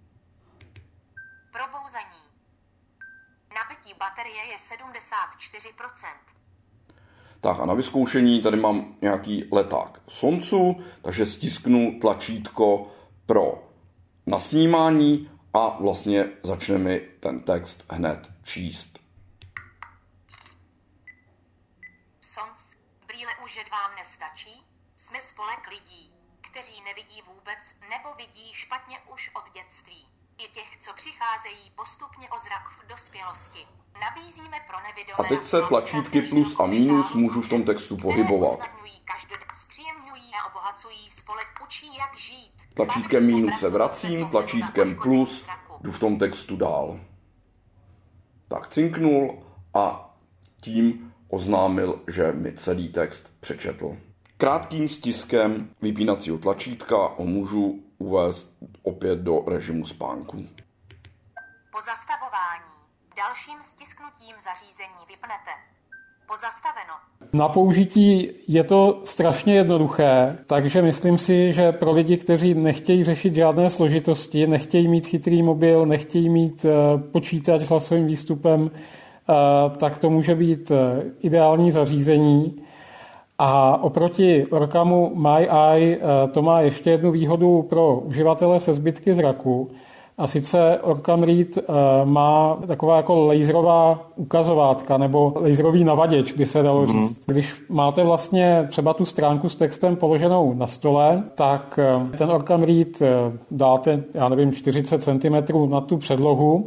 Probouzení. Nabití baterie je sedmdesát čtyři procent. Tak a na vyzkoušení tady mám nějaký leták Soncu, takže stisknu tlačítko pro nasnímání a vlastně začne mi ten text hned číst. Že vám nestačí? Jsme spolek lidí, kteří nevidí vůbec nebo vidí špatně už od dětství. I těch, co přicházejí postupně o zrak v dospělosti. Nabízíme pro nevidomé... A teď se tlačítky plus a minus můžu v tom textu pohybovat. Zpříjemňují a obohacují spolek, učí jak žít. Tlačítkem minus se vracím, tlačítkem plus jdu v tom textu dál. Tak cinknul a tím oznámil, že mi celý text přečetl. Krátkým stiskem vypínacího tlačítka ho můžu uvést opět do režimu spánku. Po zastavování dalším stisknutím zařízení vypnete. Pozastaveno. Na použití je to strašně jednoduché, takže myslím si, že pro lidi, kteří nechtějí řešit žádné složitosti, nechtějí mít chytrý mobil, nechtějí mít počítač s hlasovým výstupem, tak to může být ideální zařízení. A oproti Orcamu My Eye to má ještě jednu výhodu pro uživatele se zbytky zraku. A sice Orcam Read má taková jako laserová ukazovátka nebo laserový navaděč, by se dalo říct. Mm. Když máte vlastně třeba tu stránku s textem položenou na stole, tak ten Orcam Read dáte, já nevím, čtyřicet centimetrů na tu předlohu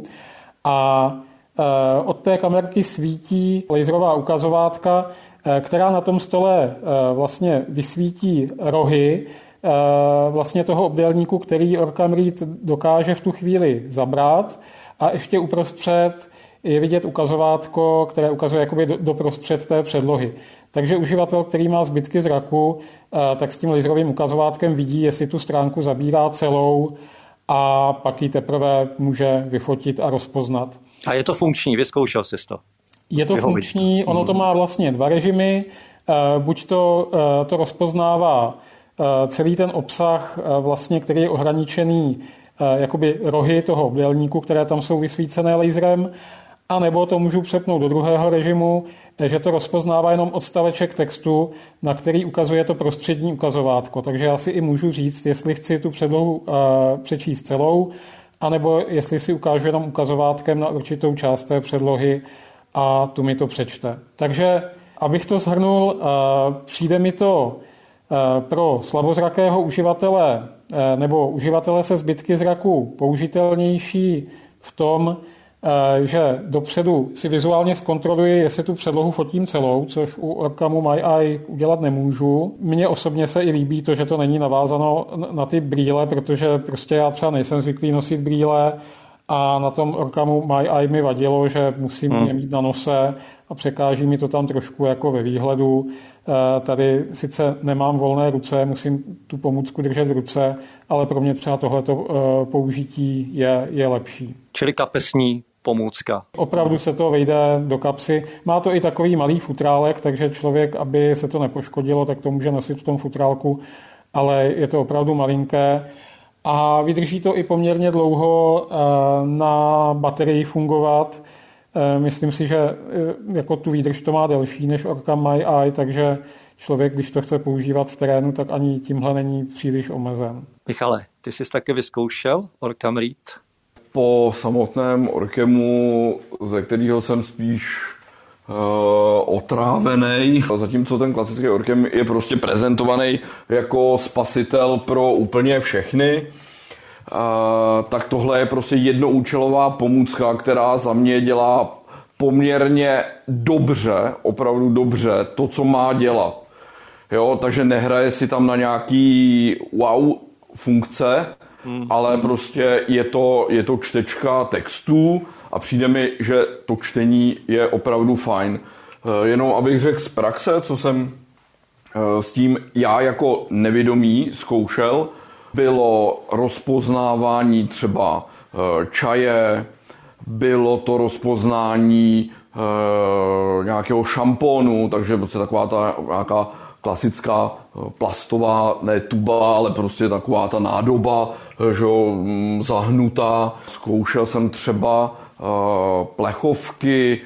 a od té kamerky svítí laserová ukazovátka, která na tom stole vlastně vysvítí rohy vlastně toho obdélníku, který Orcam Read dokáže v tu chvíli zabrat, a ještě uprostřed je vidět ukazovátko, které ukazuje jakoby do, doprostřed té předlohy. Takže uživatel, který má zbytky zraku, tak s tím laserovým ukazovátkem vidí, jestli tu stránku zabírá celou, a pak ji teprve může vyfotit a rozpoznat. A je to funkční, vyzkoušel jsi to? Je to funkční, ono to má vlastně dva režimy. Buď to, to rozpoznává celý ten obsah, vlastně, který je ohraničený jakoby rohy toho obdélníku, které tam jsou vysvícené laserem, a nebo to můžu přepnout do druhého režimu, že to rozpoznává jenom odstaveček textu, na který ukazuje to prostřední ukazovátko. Takže já si i můžu říct, jestli chci tu předlohu přečíst celou, anebo jestli si ukážu jenom ukazovátkem na určitou část té předlohy a tu mi to přečte. Takže, abych to shrnul, přijde mi to pro slabozrakého uživatele nebo uživatele se zbytky zraku použitelnější v tom, že dopředu si vizuálně zkontroluji, jestli tu předlohu fotím celou, což u Orcamu My Eye udělat nemůžu. Mně osobně se i líbí to, že to není navázano na ty brýle, protože prostě já třeba nejsem zvyklý nosit brýle a na tom Orcamu My Eye mi vadilo, že musím hmm. je mít na nose a překáží mi to tam trošku jako ve výhledu. Tady sice nemám volné ruce, musím tu pomůcku držet v ruce, ale pro mě třeba tohleto použití je, je lepší. Čili kapesní pomůcka. Opravdu se to vejde do kapsy. Má to i takový malý futrálek, takže člověk, aby se to nepoškodilo, tak to může nosit v tom futrálku, ale je to opravdu malinké. A vydrží to i poměrně dlouho na baterii fungovat. Myslím si, že jako tu výdrž to má delší než Orcam My Eye, takže člověk, když to chce používat v terénu, tak ani tímhle není příliš omezen. Michale, ty jsi taky vyzkoušel Orcam Read? Po samotném Orcamu, ze kterého jsem spíš uh, otrávený, zatímco ten klasický Orcam je prostě prezentovaný jako spasitel pro úplně všechny, Uh, tak tohle je prostě jednoúčelová pomůcka, která za mě dělá poměrně dobře, opravdu dobře, to, co má dělat. Jo, takže nehraje si tam na nějaký wow funkce, mm. ale prostě je to, je to čtečka textů a přijde mi, že to čtení je opravdu fajn. Uh, jenom abych řekl z praxe, co jsem uh, s tím já jako nevědomý zkoušel, bylo rozpoznávání třeba čaje, bylo to rozpoznání e, nějakého šampónu, takže prostě taková ta nějaká klasická plastová, ne tuba, ale prostě taková ta nádoba, že zahnutá. Zkoušel jsem třeba e, plechovky,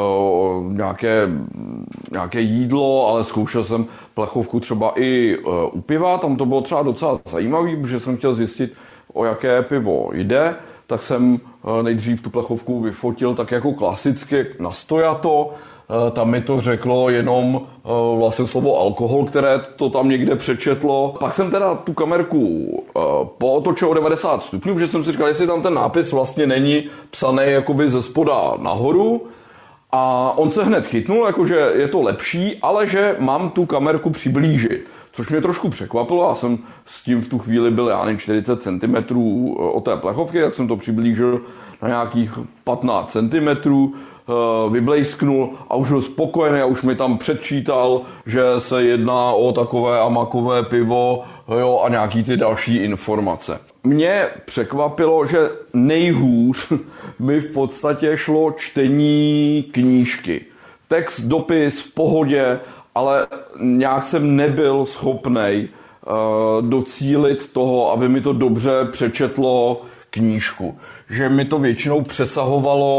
e, nějaké, nějaké jídlo, ale zkoušel jsem plechovku třeba i e, u piva, tam to bylo třeba docela zajímavé, protože jsem chtěl zjistit, o jaké pivo jde, tak jsem e, nejdřív tu plechovku vyfotil tak jako klasicky nastojato, e, tam mi to řeklo jenom e, vlastně slovo alkohol, které to tam někde přečetlo. Pak jsem teda tu kamerku e, pootočil o devadesát stupňů, protože jsem si říkal, jestli tam ten nápis vlastně není psaný jakoby ze spoda nahoru. A on se hned chytnul, jakože je to lepší, ale že mám tu kamerku přiblížit. Což mě trošku překvapilo, já jsem s tím v tu chvíli byl, já nevím, čtyřicet centimetrů od té plechovky, tak jsem to přiblížil na nějakých patnáct centimetrů, vyblejsknul a už byl spokojený a už mi tam předčítal, že se jedná o takové a makové pivo, jo, a nějaký ty další informace. Mě překvapilo, že nejhůř mi v podstatě šlo čtení knížky. Text, dopis v pohodě, ale nějak jsem nebyl schopnej uh, docílit toho, aby mi to dobře přečetlo knížku. Že mi to většinou přesahovalo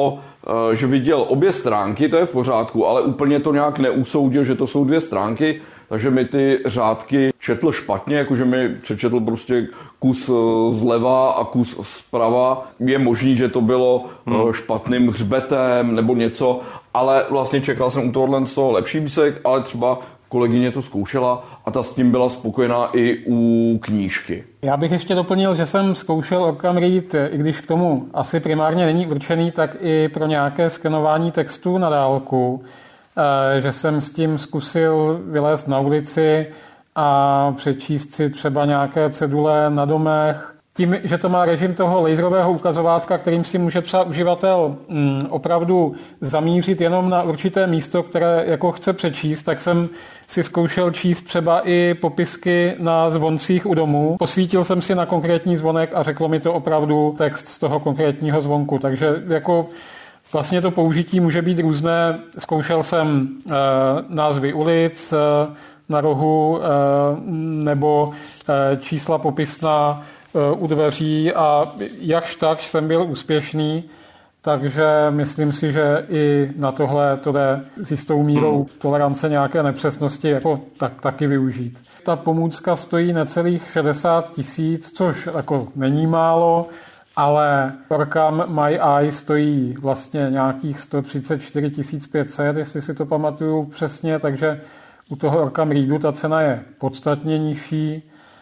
že viděl obě stránky, to je v pořádku, ale úplně to nějak neusoudil, že to jsou dvě stránky, takže mi ty řádky četl špatně, jakože mi přečetl prostě kus zleva a kus zprava. Je možný, že to bylo hmm. špatným hřbetem nebo něco, ale vlastně čekal jsem u tohohle z toho lepší výsledek, ale třeba kolegyně to zkoušela a ta s tím byla spokojená i u knížky. Já bych ještě doplnil, že jsem zkoušel Orcam Read, i když k tomu asi primárně není určený, tak i pro nějaké skenování textu na dálku, že jsem s tím zkusil vylézt na ulici a přečíst si třeba nějaké cedule na domech. Tím, že to má režim toho laserového ukazovátka, kterým si může třeba uživatel mm, opravdu zamířit jenom na určité místo, které jako chce přečíst, tak jsem si zkoušel číst třeba i popisky na zvoncích u domu. Posvítil jsem si na konkrétní zvonek a řeklo mi to opravdu text z toho konkrétního zvonku. Takže jako vlastně to použití může být různé. Zkoušel jsem e, názvy ulic e, na rohu e, nebo e, čísla popisná u dveří a jakž tak jsem byl úspěšný, takže myslím si, že i na tohle to jde s jistou mírou tolerance nějaké nepřesnosti jako tak, taky využít. Ta pomůcka stojí necelých šedesát tisíc, což jako není málo, ale Orcam My Eye stojí vlastně nějakých sto třicet čtyři tisíc pět set, jestli si to pamatuju přesně, takže u toho Orcam Readu ta cena je podstatně nižší.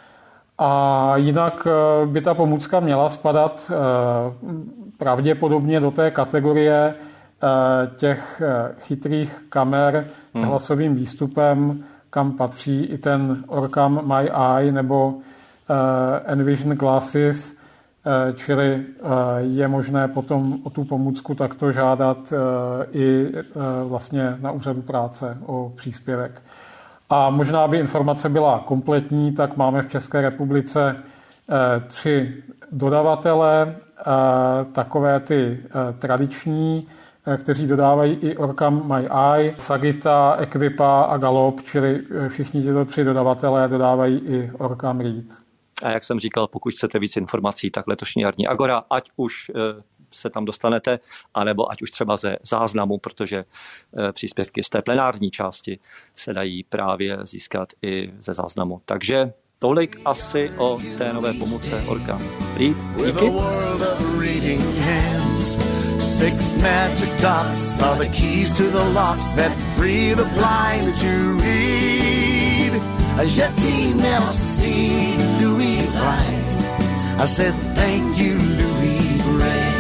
A jinak by ta pomůcka měla spadat pravděpodobně do té kategorie těch chytrých kamer s hlasovým výstupem, kam patří i ten Orcam My Eye nebo Envision Glasses, čili je možné potom o tu pomůcku takto žádat i vlastně na úřadu práce o příspěvek. A možná by informace byla kompletní, tak máme v České republice tři dodavatele, takové ty tradiční, kteří dodávají i Orcam My Eye, Sagita, Equipa a Galop, čili všichni tyto tři dodavatelé dodávají i Orcam Read. A jak jsem říkal, pokud chcete víc informací, tak letošní jarní Agora, ať už se tam dostanete, anebo ať už třeba ze záznamu, protože příspěvky z té plenární části se dají právě získat i ze záznamu. Takže tolik asi o té nové pomůcce Orcam Read. Díky. Six magic dots are the keys to the locks that free the blind to read. J'ai never seen Louis Braille. I said thank you, Louis Braille.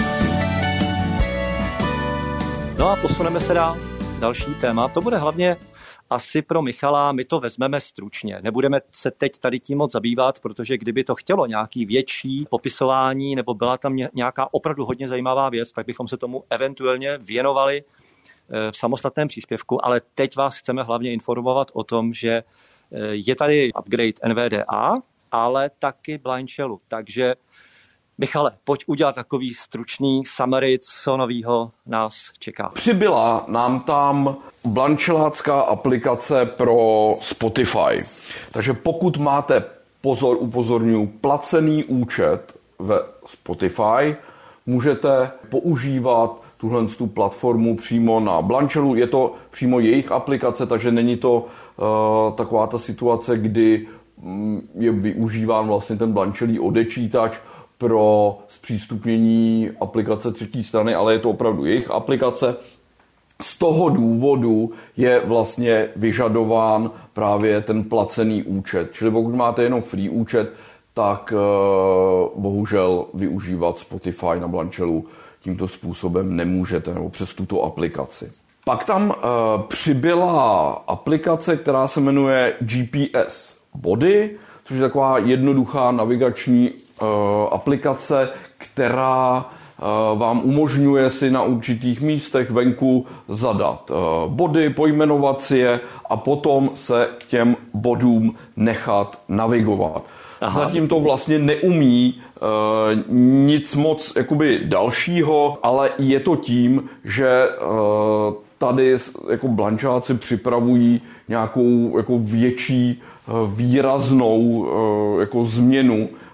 No a posuneme se dál. Další téma, to bude hlavně asi pro Michala, my to vezmeme stručně. Nebudeme se teď tady tím moc zabývat, protože kdyby to chtělo nějaký větší popisování nebo byla tam nějaká opravdu hodně zajímavá věc, tak bychom se tomu eventuálně věnovali v samostatném příspěvku, ale teď vás chceme hlavně informovat o tom, že je tady upgrade N V D A, ale taky Blind Shellu. Takže Michale, pojď udělat takový stručný summary, co novýho nás čeká. Přibyla nám tam blanchellácká aplikace pro Spotify. Takže pokud máte, pozor, upozorňuji, placený účet ve Spotify, můžete používat tuhle tu platformu přímo na Blanchellu. Je to přímo jejich aplikace, takže není to uh, taková ta situace, kdy um, je využíván vlastně ten Blanchelý odečítač pro zpřístupnění aplikace třetí strany, ale je to opravdu jejich aplikace. Z toho důvodu je vlastně vyžadován právě ten placený účet. Čili pokud máte jenom free účet, tak uh, bohužel využívat Spotify na Blanchellu tímto způsobem nemůžete, nebo přes tuto aplikaci. Pak tam uh, přibyla aplikace, která se jmenuje G P S Body, což je taková jednoduchá navigační uh, aplikace, která uh, vám umožňuje si na určitých místech venku zadat uh, body, pojmenovat si je a potom se k těm bodům nechat navigovat. Aha. Zatím to vlastně neumí uh, nic moc jakoby dalšího, ale je to tím, že uh, tady jako blancháci připravují nějakou jako větší uh, výraznou uh, jako změnu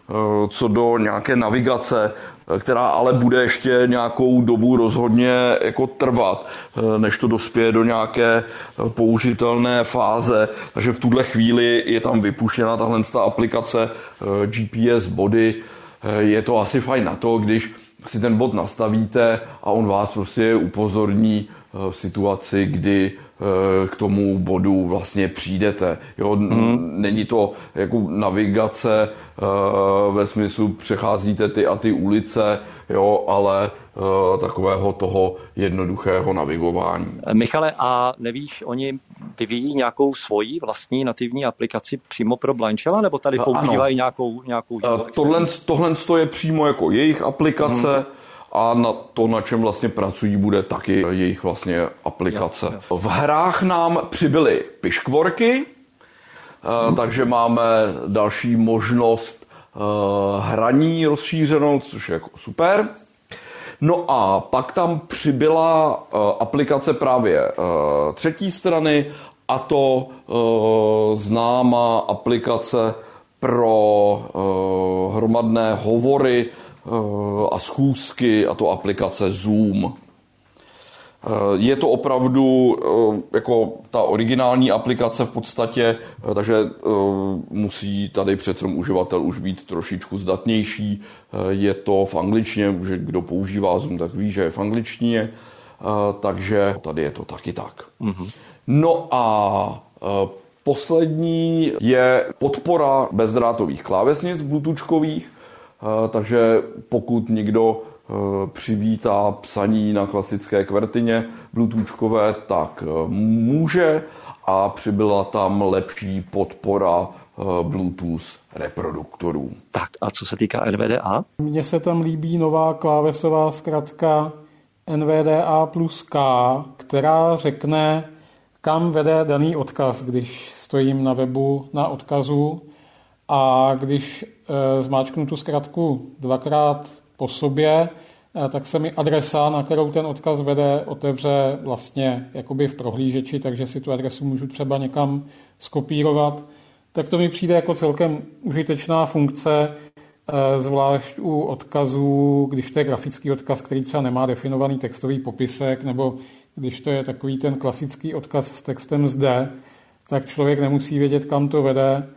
co do nějaké navigace, která ale bude ještě nějakou dobu rozhodně jako trvat, než to dospěje do nějaké použitelné fáze. Takže v tuhle chvíli je tam vypuštěna tahle aplikace G P S body. Je to asi fajn na to, když si ten bod nastavíte a on vás prostě upozorní v situaci, kdy k tomu bodu vlastně přijdete. Jo, hmm. Není to jako navigace ve smyslu přecházíte ty a ty ulice, jo, ale takového toho jednoduchého navigování. Michale, a nevíš, oni vyvíjí nějakou svoji vlastní nativní aplikaci přímo pro Blindshella, nebo tady používají ano. nějakou, nějakou Tohle, tohle je přímo jako jejich aplikace, hmm. a na to, na čem vlastně pracují, bude taky jejich vlastně aplikace. Jo, jo. V hrách nám přibyly piškvorky, hmm. takže máme další možnost hraní rozšířenou, což je jako super. No a pak tam přibyla aplikace právě třetí strany, a to známá aplikace pro hromadné hovory a schůzky, a to aplikace Zoom. Je to opravdu jako ta originální aplikace v podstatě, takže musí tady přece uživatel už být trošičku zdatnější. Je to v angličtině, že kdo používá Zoom, tak ví, že je v angličtině, takže tady je to taky tak. Mm-hmm. No a poslední je podpora bezdrátových klávesnic bluetoothkových, takže pokud někdo přivítá psaní na klasické kvertině bluetoothkové, tak může, a přibyla tam lepší podpora Bluetooth reproduktorů. Tak a co se týká N V D A? Mně se tam líbí nová klávesová zkratka N V D A plus K, která řekne, kam vede daný odkaz, když stojím na webu na odkazu, a když e, zmáčknu tu zkratku dvakrát po sobě, e, tak se mi adresa, na kterou ten odkaz vede, otevře vlastně jakoby v prohlížeči, takže si tu adresu můžu třeba někam skopírovat. Tak to mi přijde jako celkem užitečná funkce, e, zvlášť u odkazů, když to je grafický odkaz, který třeba nemá definovaný textový popisek, nebo když to je takový ten klasický odkaz s textem zde, tak člověk nemusí vědět, kam to vede,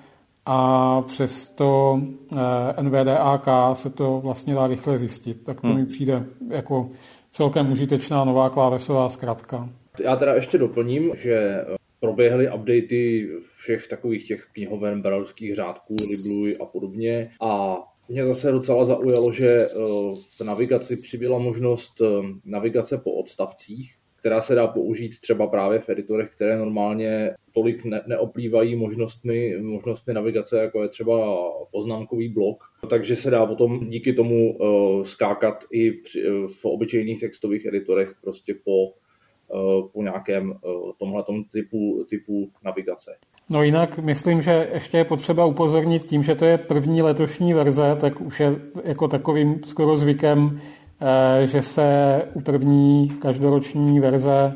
a přesto N V D A K se to vlastně dá rychle zjistit. Tak to hmm. mi přijde jako celkem užitečná nová klávesová zkratka. Já teda ještě doplním, že proběhly updaty všech takových těch knihoven, browserských řádků, Libluj a podobně, a mě zase docela zaujalo, že v navigaci přibyla možnost navigace po odstavcích, která se dá použít třeba právě v editorech, které normálně tolik ne- neoplývají možnostmi, možnostmi navigace, jako je třeba poznámkový blok. Takže se dá potom díky tomu uh, skákat i při, uh, v obyčejných textových editorech prostě po, uh, po nějakém uh, tomhletom typu, typu navigace. No jinak myslím, že ještě je potřeba upozornit tím, že to je první letošní verze, tak už je jako takovým skoro zvykem, že se u první každoroční verze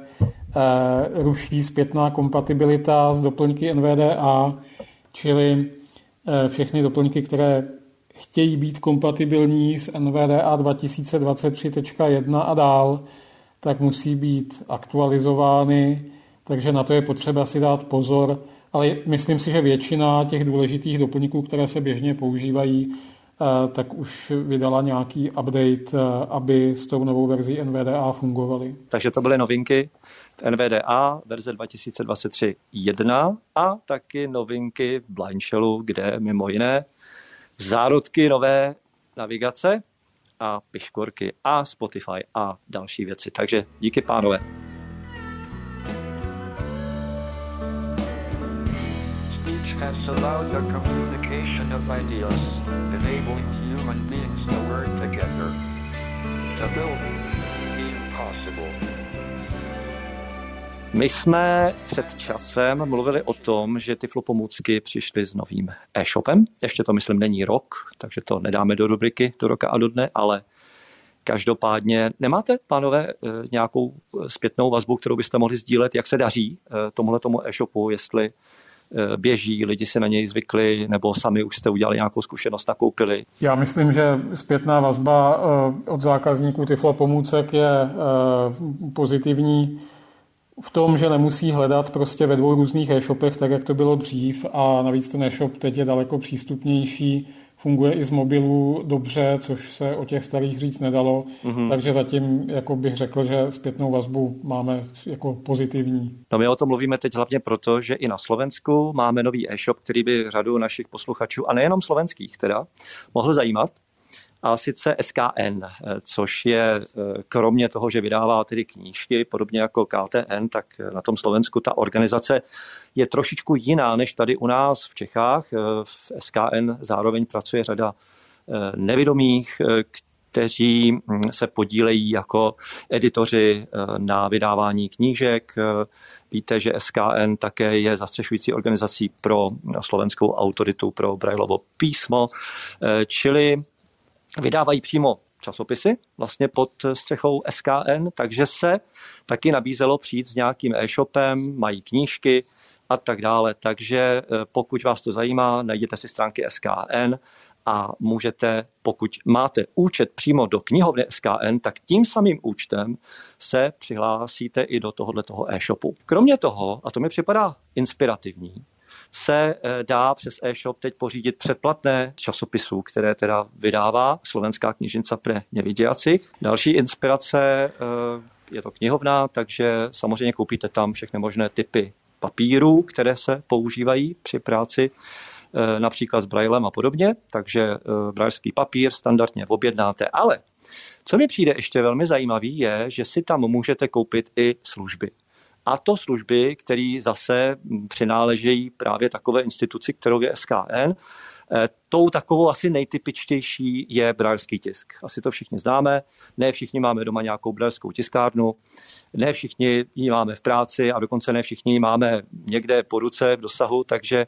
ruší zpětná kompatibilita s doplňky N V D A, čili všechny doplňky, které chtějí být kompatibilní s N V D A dva tisíce dvacet tři tečka jedna a dál, tak musí být aktualizovány, takže na to je potřeba si dát pozor, ale myslím si, že většina těch důležitých doplňků, které se běžně používají, tak už vydala nějaký update, aby s tou novou verzí N V D A fungovaly. Takže to byly novinky v N V D A verze dva tisíce dvacet tři tečka jedna a taky novinky v Blindshellu, kde mimo jiné zárodky nové navigace a piškvorky a Spotify a další věci. Takže díky, pánové. Has allowed the communication of ideas, enabling human beings to work together to build the impossible. My jsme před časem mluvili o tom, že Tiflo pomůcky přišly s novým e-shopem. Ještě to, myslím, není rok, takže to nedáme do rubriky do roka a do dne, ale každopádně nemáte, pánové, nějakou zpětnou vazbu, kterou byste mohli sdílet, jak se daří tomuhletomu e-shopu, jestli běží, lidi si na něj zvykli, nebo sami už jste udělali nějakou zkušenost, nakoupili? Já myslím, že zpětná vazba od zákazníků Tiflo pomůcek je pozitivní v tom, že nemusí hledat prostě ve dvou různých e-shopech, tak jak to bylo dřív, a navíc ten e-shop teď je daleko přístupnější, funguje i z mobilů dobře, což se o těch starých říct nedalo, mm-hmm. takže zatím jako bych řekl, že zpětnou vazbu máme jako pozitivní. No my o tom mluvíme teď hlavně proto, že i na Slovensku máme nový e-shop, který by řadu našich posluchačů, a nejenom slovenských teda, mohl zajímat. A sice S K N, což je kromě toho, že vydává tedy knížky, podobně jako K T N, tak na tom Slovensku ta organizace je trošičku jiná než tady u nás v Čechách. V S K N zároveň pracuje řada nevidomých, kteří se podílejí jako editoři na vydávání knížek. Víte, že S K N také je zastřešující organizací pro slovenskou autoritu pro Braillovo písmo, čili vydávají přímo časopisy vlastně pod střechou S K N, takže se taky nabízelo přijít s nějakým e-shopem, mají knížky a tak dále. Takže pokud vás to zajímá, najděte si stránky S K N a můžete, pokud máte účet přímo do knihovny S K N, tak tím samým účtem se přihlásíte i do tohoto e-shopu. Kromě toho, a to mi připadá inspirativní, se dá přes e-shop teď pořídit předplatné časopisů, které teda vydává Slovenská knižnica pre nevidiacich. Další inspirace je to knihovna, takže samozřejmě koupíte tam všechny možné typy papírů, které se používají při práci, například s braillem a podobně, takže braillský papír standardně objednáte, ale co mi přijde ještě velmi zajímavý je, že si tam můžete koupit i služby. A to služby, které zase přináležejí právě takové instituci, kterou je S K N. Tou takovou asi nejtypičtější je braillský tisk. Asi to všichni známe, ne všichni máme doma nějakou braillskou tiskárnu, ne všichni ji máme v práci a dokonce ne všichni ji máme někde po ruce v dosahu, takže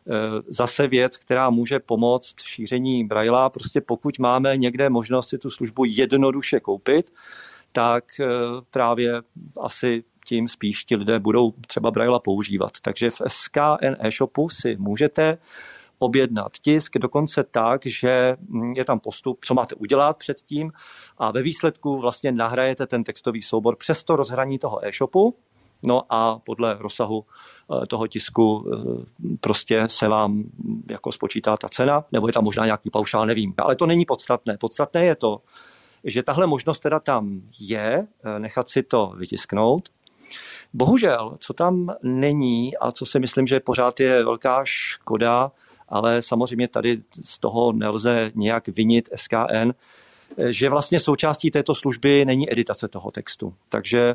zase věc, která může pomoct šíření brailla. Prostě pokud máme někde možnost si tu službu jednoduše koupit, tak právě asi tím spíš ti lidé budou třeba brailla používat. Takže v S K N e-shopu si můžete objednat tisk, dokonce tak, že je tam postup, co máte udělat předtím a ve výsledku vlastně nahrajete ten textový soubor přes to rozhraní toho e-shopu, no a podle rozsahu toho tisku prostě se vám jako spočítá ta cena, nebo je tam možná nějaký paušál, nevím. Ale to není podstatné. Podstatné je to, že tahle možnost teda tam je, nechat si to vytisknout. Bohužel, co tam není a co si myslím, že pořád je velká škoda, ale samozřejmě tady z toho nelze nějak vinit S K N, že vlastně součástí této služby není editace toho textu. Takže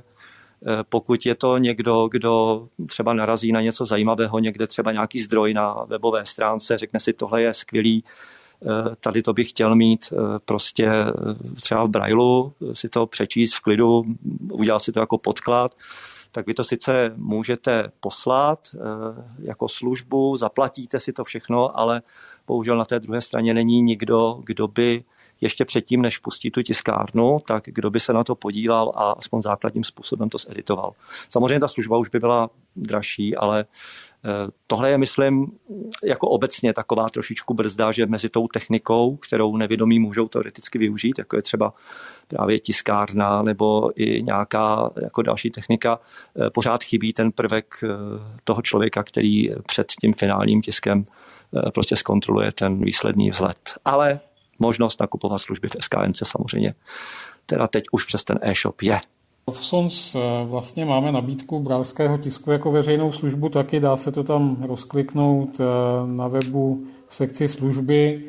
pokud je to někdo, kdo třeba narazí na něco zajímavého, někde třeba nějaký zdroj na webové stránce, řekne si, tohle je skvělý, tady to bych chtěl mít prostě třeba v brailu, si to přečíst v klidu, udělat si to jako podklad, tak vy to sice můžete poslat jako službu, zaplatíte si to všechno, ale bohužel na té druhé straně není nikdo, kdo by ještě předtím, než pustí tu tiskárnu, tak kdo by se na to podíval a aspoň základním způsobem to zeditoval. Samozřejmě ta služba už by byla dražší, ale tohle je, myslím, jako obecně taková trošičku brzda, že mezi tou technikou, kterou nevědomí můžou teoreticky využít, jako je třeba právě tiskárna nebo i nějaká jako další technika, pořád chybí ten prvek toho člověka, který před tím finálním tiskem prostě zkontroluje ten výsledný vzhled. Ale možnost nakupovat služby v S K N samozřejmě teda teď už přes ten e-shop je. V Sons vlastně máme nabídku braillského tisku jako veřejnou službu taky, dá se to tam rozkliknout na webu v sekci služby,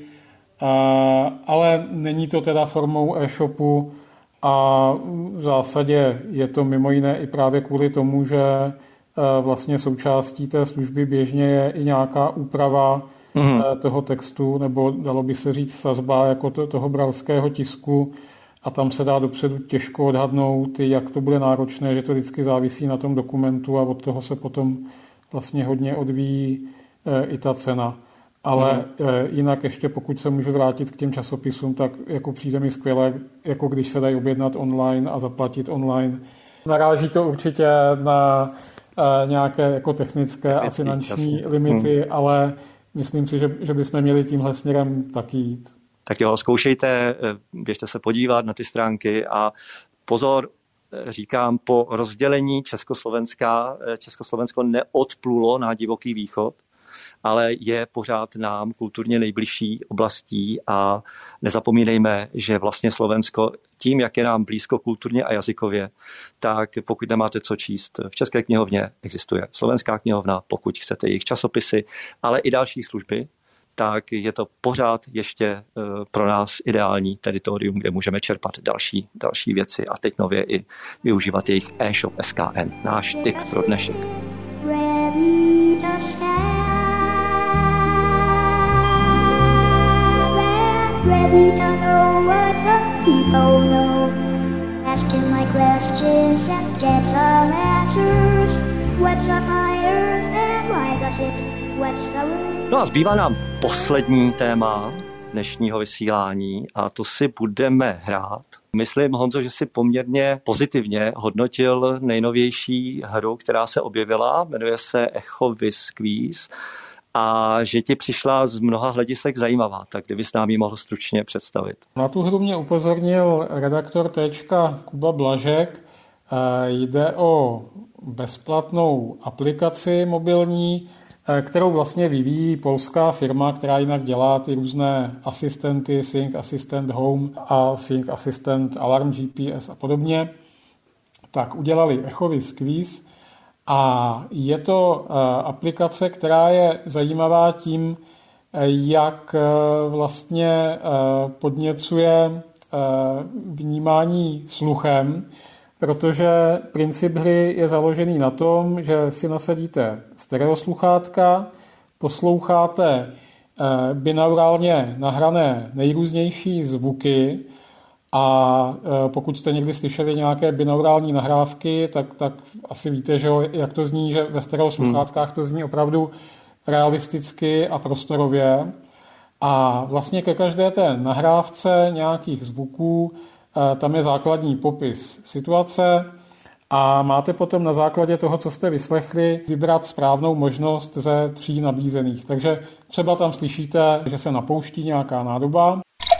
ale není to teda formou e-shopu a v zásadě je to mimo jiné i právě kvůli tomu, že vlastně součástí té služby běžně je i nějaká úprava mm-hmm. toho textu, nebo dalo by se říct sazba jako to, toho braillského tisku, a tam se dá dopředu těžko odhadnout, jak to bude náročné, že to vždycky závisí na tom dokumentu a od toho se potom vlastně hodně odvíjí e, i ta cena. Ale mm. e, jinak ještě pokud se můžu vrátit k těm časopisům, tak jako přijde mi skvěle, jako když se dají objednat online a zaplatit online. Naráží to určitě na nějaké jako technické Technický, a finanční jasně. limity, hmm. ale myslím si, že, že bychom měli tímhle směrem taky jít. Tak jo, zkoušejte, běžte se podívat na ty stránky a pozor, říkám, po rozdělení Československa, Československo neodplulo na divoký východ, ale je pořád nám kulturně nejbližší oblastí a nezapomínejme, že vlastně Slovensko tím, jak je nám blízko kulturně a jazykově, tak pokud nemáte co číst, v České knihovně existuje Slovenská knihovna, pokud chcete jejich časopisy, ale i další služby, tak je to pořád ještě pro nás ideální teritorium, kde můžeme čerpat další, další věci a teď nově i využívat jejich e-shop S K N. Náš tip pro dnešek. Ready to know what the people know. Asking my questions and get some answers. What's a fire and why does it? What's the room? No a zbývá nám poslední téma dnešního vysílání a to si budeme hrát. Myslím, Honzo, že si poměrně pozitivně hodnotil nejnovější hru, která se objevila, jmenuje se Echo Vis Quiz, a že ti přišla z mnoha hledisek zajímavá, tak kdybys nám ji mohl stručně představit. Na tu hru mě upozornil redaktor Téčka Kuba Blažek. Jde o bezplatnou aplikaci mobilní, kterou vlastně vyvíjí polská firma, která jinak dělá ty různé asistenty, Sync Assistant Home a Sync Assistant Alarm G P S a podobně. Tak udělali Echo Vis Quiz. A je to aplikace, která je zajímavá tím, jak vlastně podněcuje vnímání sluchem, protože princip hry je založený na tom, že si nasadíte stereosluchátka, posloucháte binaurálně nahrané nejrůznější zvuky. A pokud jste někdy slyšeli nějaké binaurální nahrávky, tak, tak asi víte, že jak to zní, že ve stereosluchátkách to zní opravdu realisticky a prostorově. A vlastně ke každé té nahrávce nějakých zvuků tam je základní popis situace a máte potom na základě toho, co jste vyslechli, vybrat správnou možnost ze tří nabízených. Takže třeba tam slyšíte, že se napouští nějaká nádoba.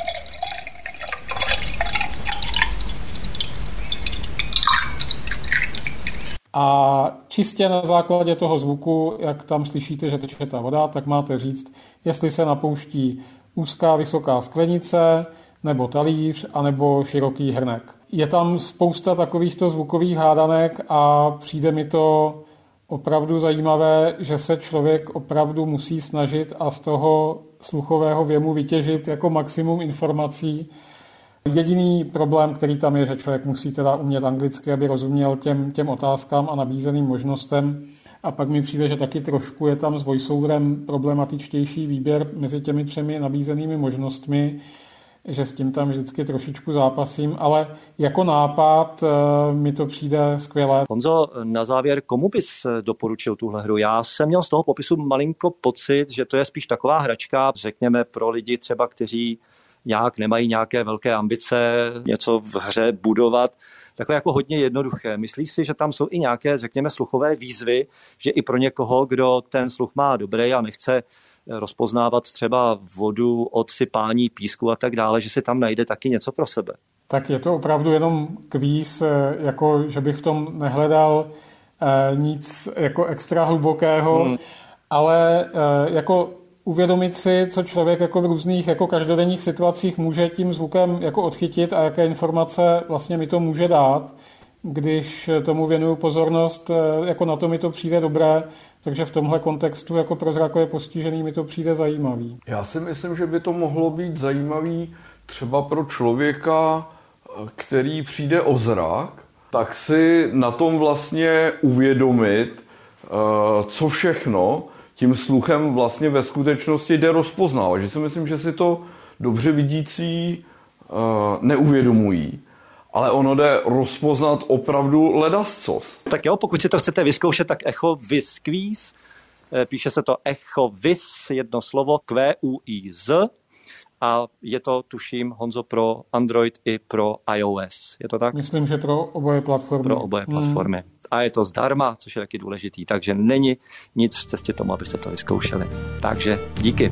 A čistě na základě toho zvuku, jak tam slyšíte, že teče ta voda, tak máte říct, jestli se napouští úzká vysoká sklenice, nebo talíř, anebo široký hrnek. Je tam spousta takovýchto zvukových hádanek a přijde mi to opravdu zajímavé, že se člověk opravdu musí snažit a z toho sluchového věmu vytěžit jako maximum informací. Jediný problém, který tam je, že člověk musí teda umět anglicky, aby rozuměl těm, těm otázkám a nabízeným možnostem. A pak mi přijde, že taky trošku je tam s voiceoverem problematičtější výběr mezi těmi třemi nabízenými možnostmi, že s tím tam vždycky trošičku zápasím, ale jako nápad mi to přijde skvělé. Honzo, na závěr, komu bys doporučil tuhle hru? Já jsem měl z toho popisu malinko pocit, že to je spíš taková hračka, řekněme, pro lidi třeba, kteří nějak nemají nějaké velké ambice, něco v hře budovat, takové jako hodně jednoduché. Myslíš si, že tam jsou i nějaké, řekněme, sluchové výzvy, že i pro někoho, kdo ten sluch má dobrý a nechce rozpoznávat třeba vodu od sypání písku a tak dále, že si tam najde taky něco pro sebe? Tak je to opravdu jenom kvíz, jako že bych v tom nehledal nic jako extra hlubokého, hmm. ale jako uvědomit si, co člověk jako v různých jako každodenních situacích může tím zvukem jako odchytit a jaké informace vlastně mi to může dát. Když tomu věnuju pozornost, jako na to mi to přijde dobré, takže v tomhle kontextu jako pro zrakově postižený mi to přijde zajímavý. Já si myslím, že by to mohlo být zajímavý třeba pro člověka, který přijde o zrak, tak si na tom vlastně uvědomit, co všechno tím sluchem vlastně ve skutečnosti jde rozpoznávat. Že si myslím, že si to dobře vidící neuvědomují. Ale ono jde rozpoznat opravdu ledascos. Tak jo, pokud si to chcete vyzkoušet, tak Echo Vis Quiz, píše se to Echo Vis, jedno slovo, Q U I Z, a je to, tuším, Honzo, pro Android i pro iOS. Je to tak? Myslím, že pro oboje platformy. Pro oboje platformy. Hmm. A je to zdarma, což je taky důležitý, takže není nic v cestě tomu, abyste to vyzkoušeli. Takže díky.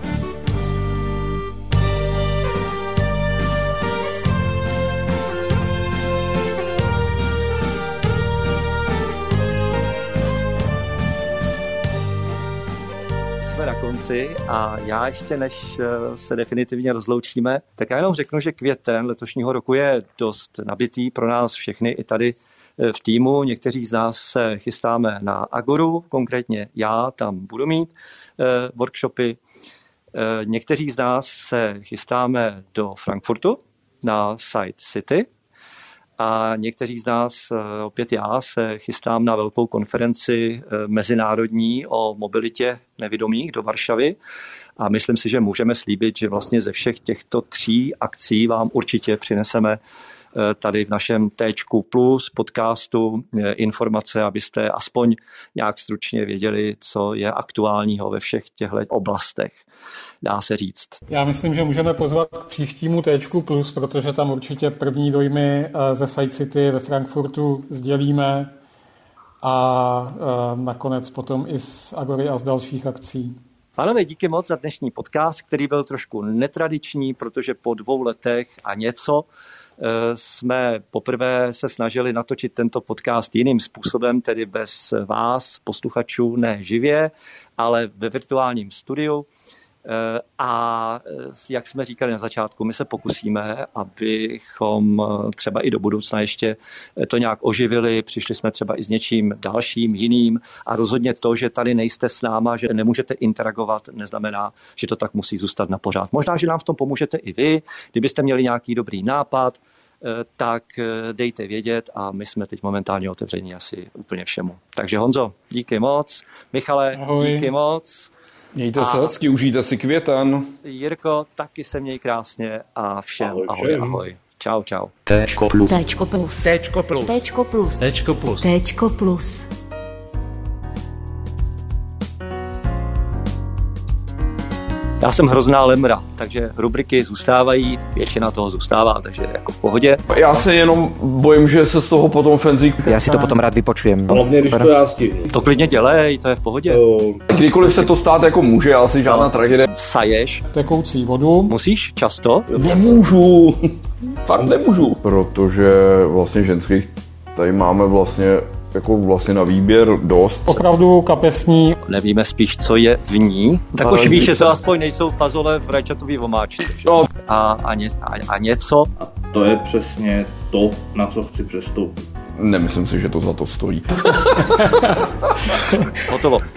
Na konci a já ještě než se definitivně rozloučíme, tak já jenom řeknu, že květen letošního roku je dost nabitý pro nás všechny i tady v týmu. Někteří z nás se chystáme na Agoru, konkrétně já tam budu mít eh, workshopy. Eh, někteří z nás se chystáme do Frankfurtu na Site City a někteří z nás, opět já, se chystám na velkou konferenci mezinárodní o mobilitě nevidomých do Varšavy a myslím si, že můžeme slíbit, že vlastně ze všech těchto tří akcí vám určitě přineseme tady v našem Téčku Plus podcastu informace, abyste aspoň nějak stručně věděli, co je aktuálního ve všech těchto oblastech, dá se říct. Já myslím, že můžeme pozvat k příštímu Téčku Plus, protože tam určitě první dojmy ze Site City ve Frankfurtu sdělíme a nakonec potom i z Agory a z dalších akcí. Pánové, díky moc za dnešní podcast, který byl trošku netradiční, protože po dvou letech a něco jsme poprvé se snažili natočit tento podcast jiným způsobem, tedy bez vás, posluchačů, ne živě, ale ve virtuálním studiu. A jak jsme říkali na začátku, my se pokusíme, abychom třeba i do budoucna ještě to nějak oživili, přišli jsme třeba i s něčím dalším, jiným a rozhodně to, že tady nejste s náma, že nemůžete interagovat, neznamená, že to tak musí zůstat na pořád. Možná, že nám v tom pomůžete i vy, kdybyste měli nějaký dobrý nápad, tak dejte vědět a my jsme teď momentálně otevření asi úplně všemu. Takže Honzo, díky moc. Michale, ahoj. Díky moc. Mějte se hezky, užijte si květen. Jirko, taky se měj krásně a všem ahoj, ahoj. ahoj. Čau, čau. Téčko plus. Téčko plus. Téčko plus. Téčko plus. Téčko plus. Téčko plus. Já jsem hrozná lemra, takže rubriky zůstávají, většina toho zůstává, takže jako v pohodě. Já se jenom bojím, že se z toho potom Fenzík... Já si to potom rád vypočujem. Hlavně, když to já stihnu. To klidně dělej, to je v pohodě. To... Kdykoliv se to stát jako může, asi žádná no. tragédie. Saješ. Tekoucí vodu. Musíš často? Nemůžu. Fakt nemůžu. Protože vlastně ženských tady máme vlastně jako vlastně na výběr dost. Opravdu kapesní. Nevíme spíš, co je v ní. Tak už víš, že to aspoň nejsou fazole v rajčatový omáčce. No. A, a, ně, a, a něco. A to je přesně to, na co chci přestoupit. Nemyslím si, že to za to stojí. Hotovo.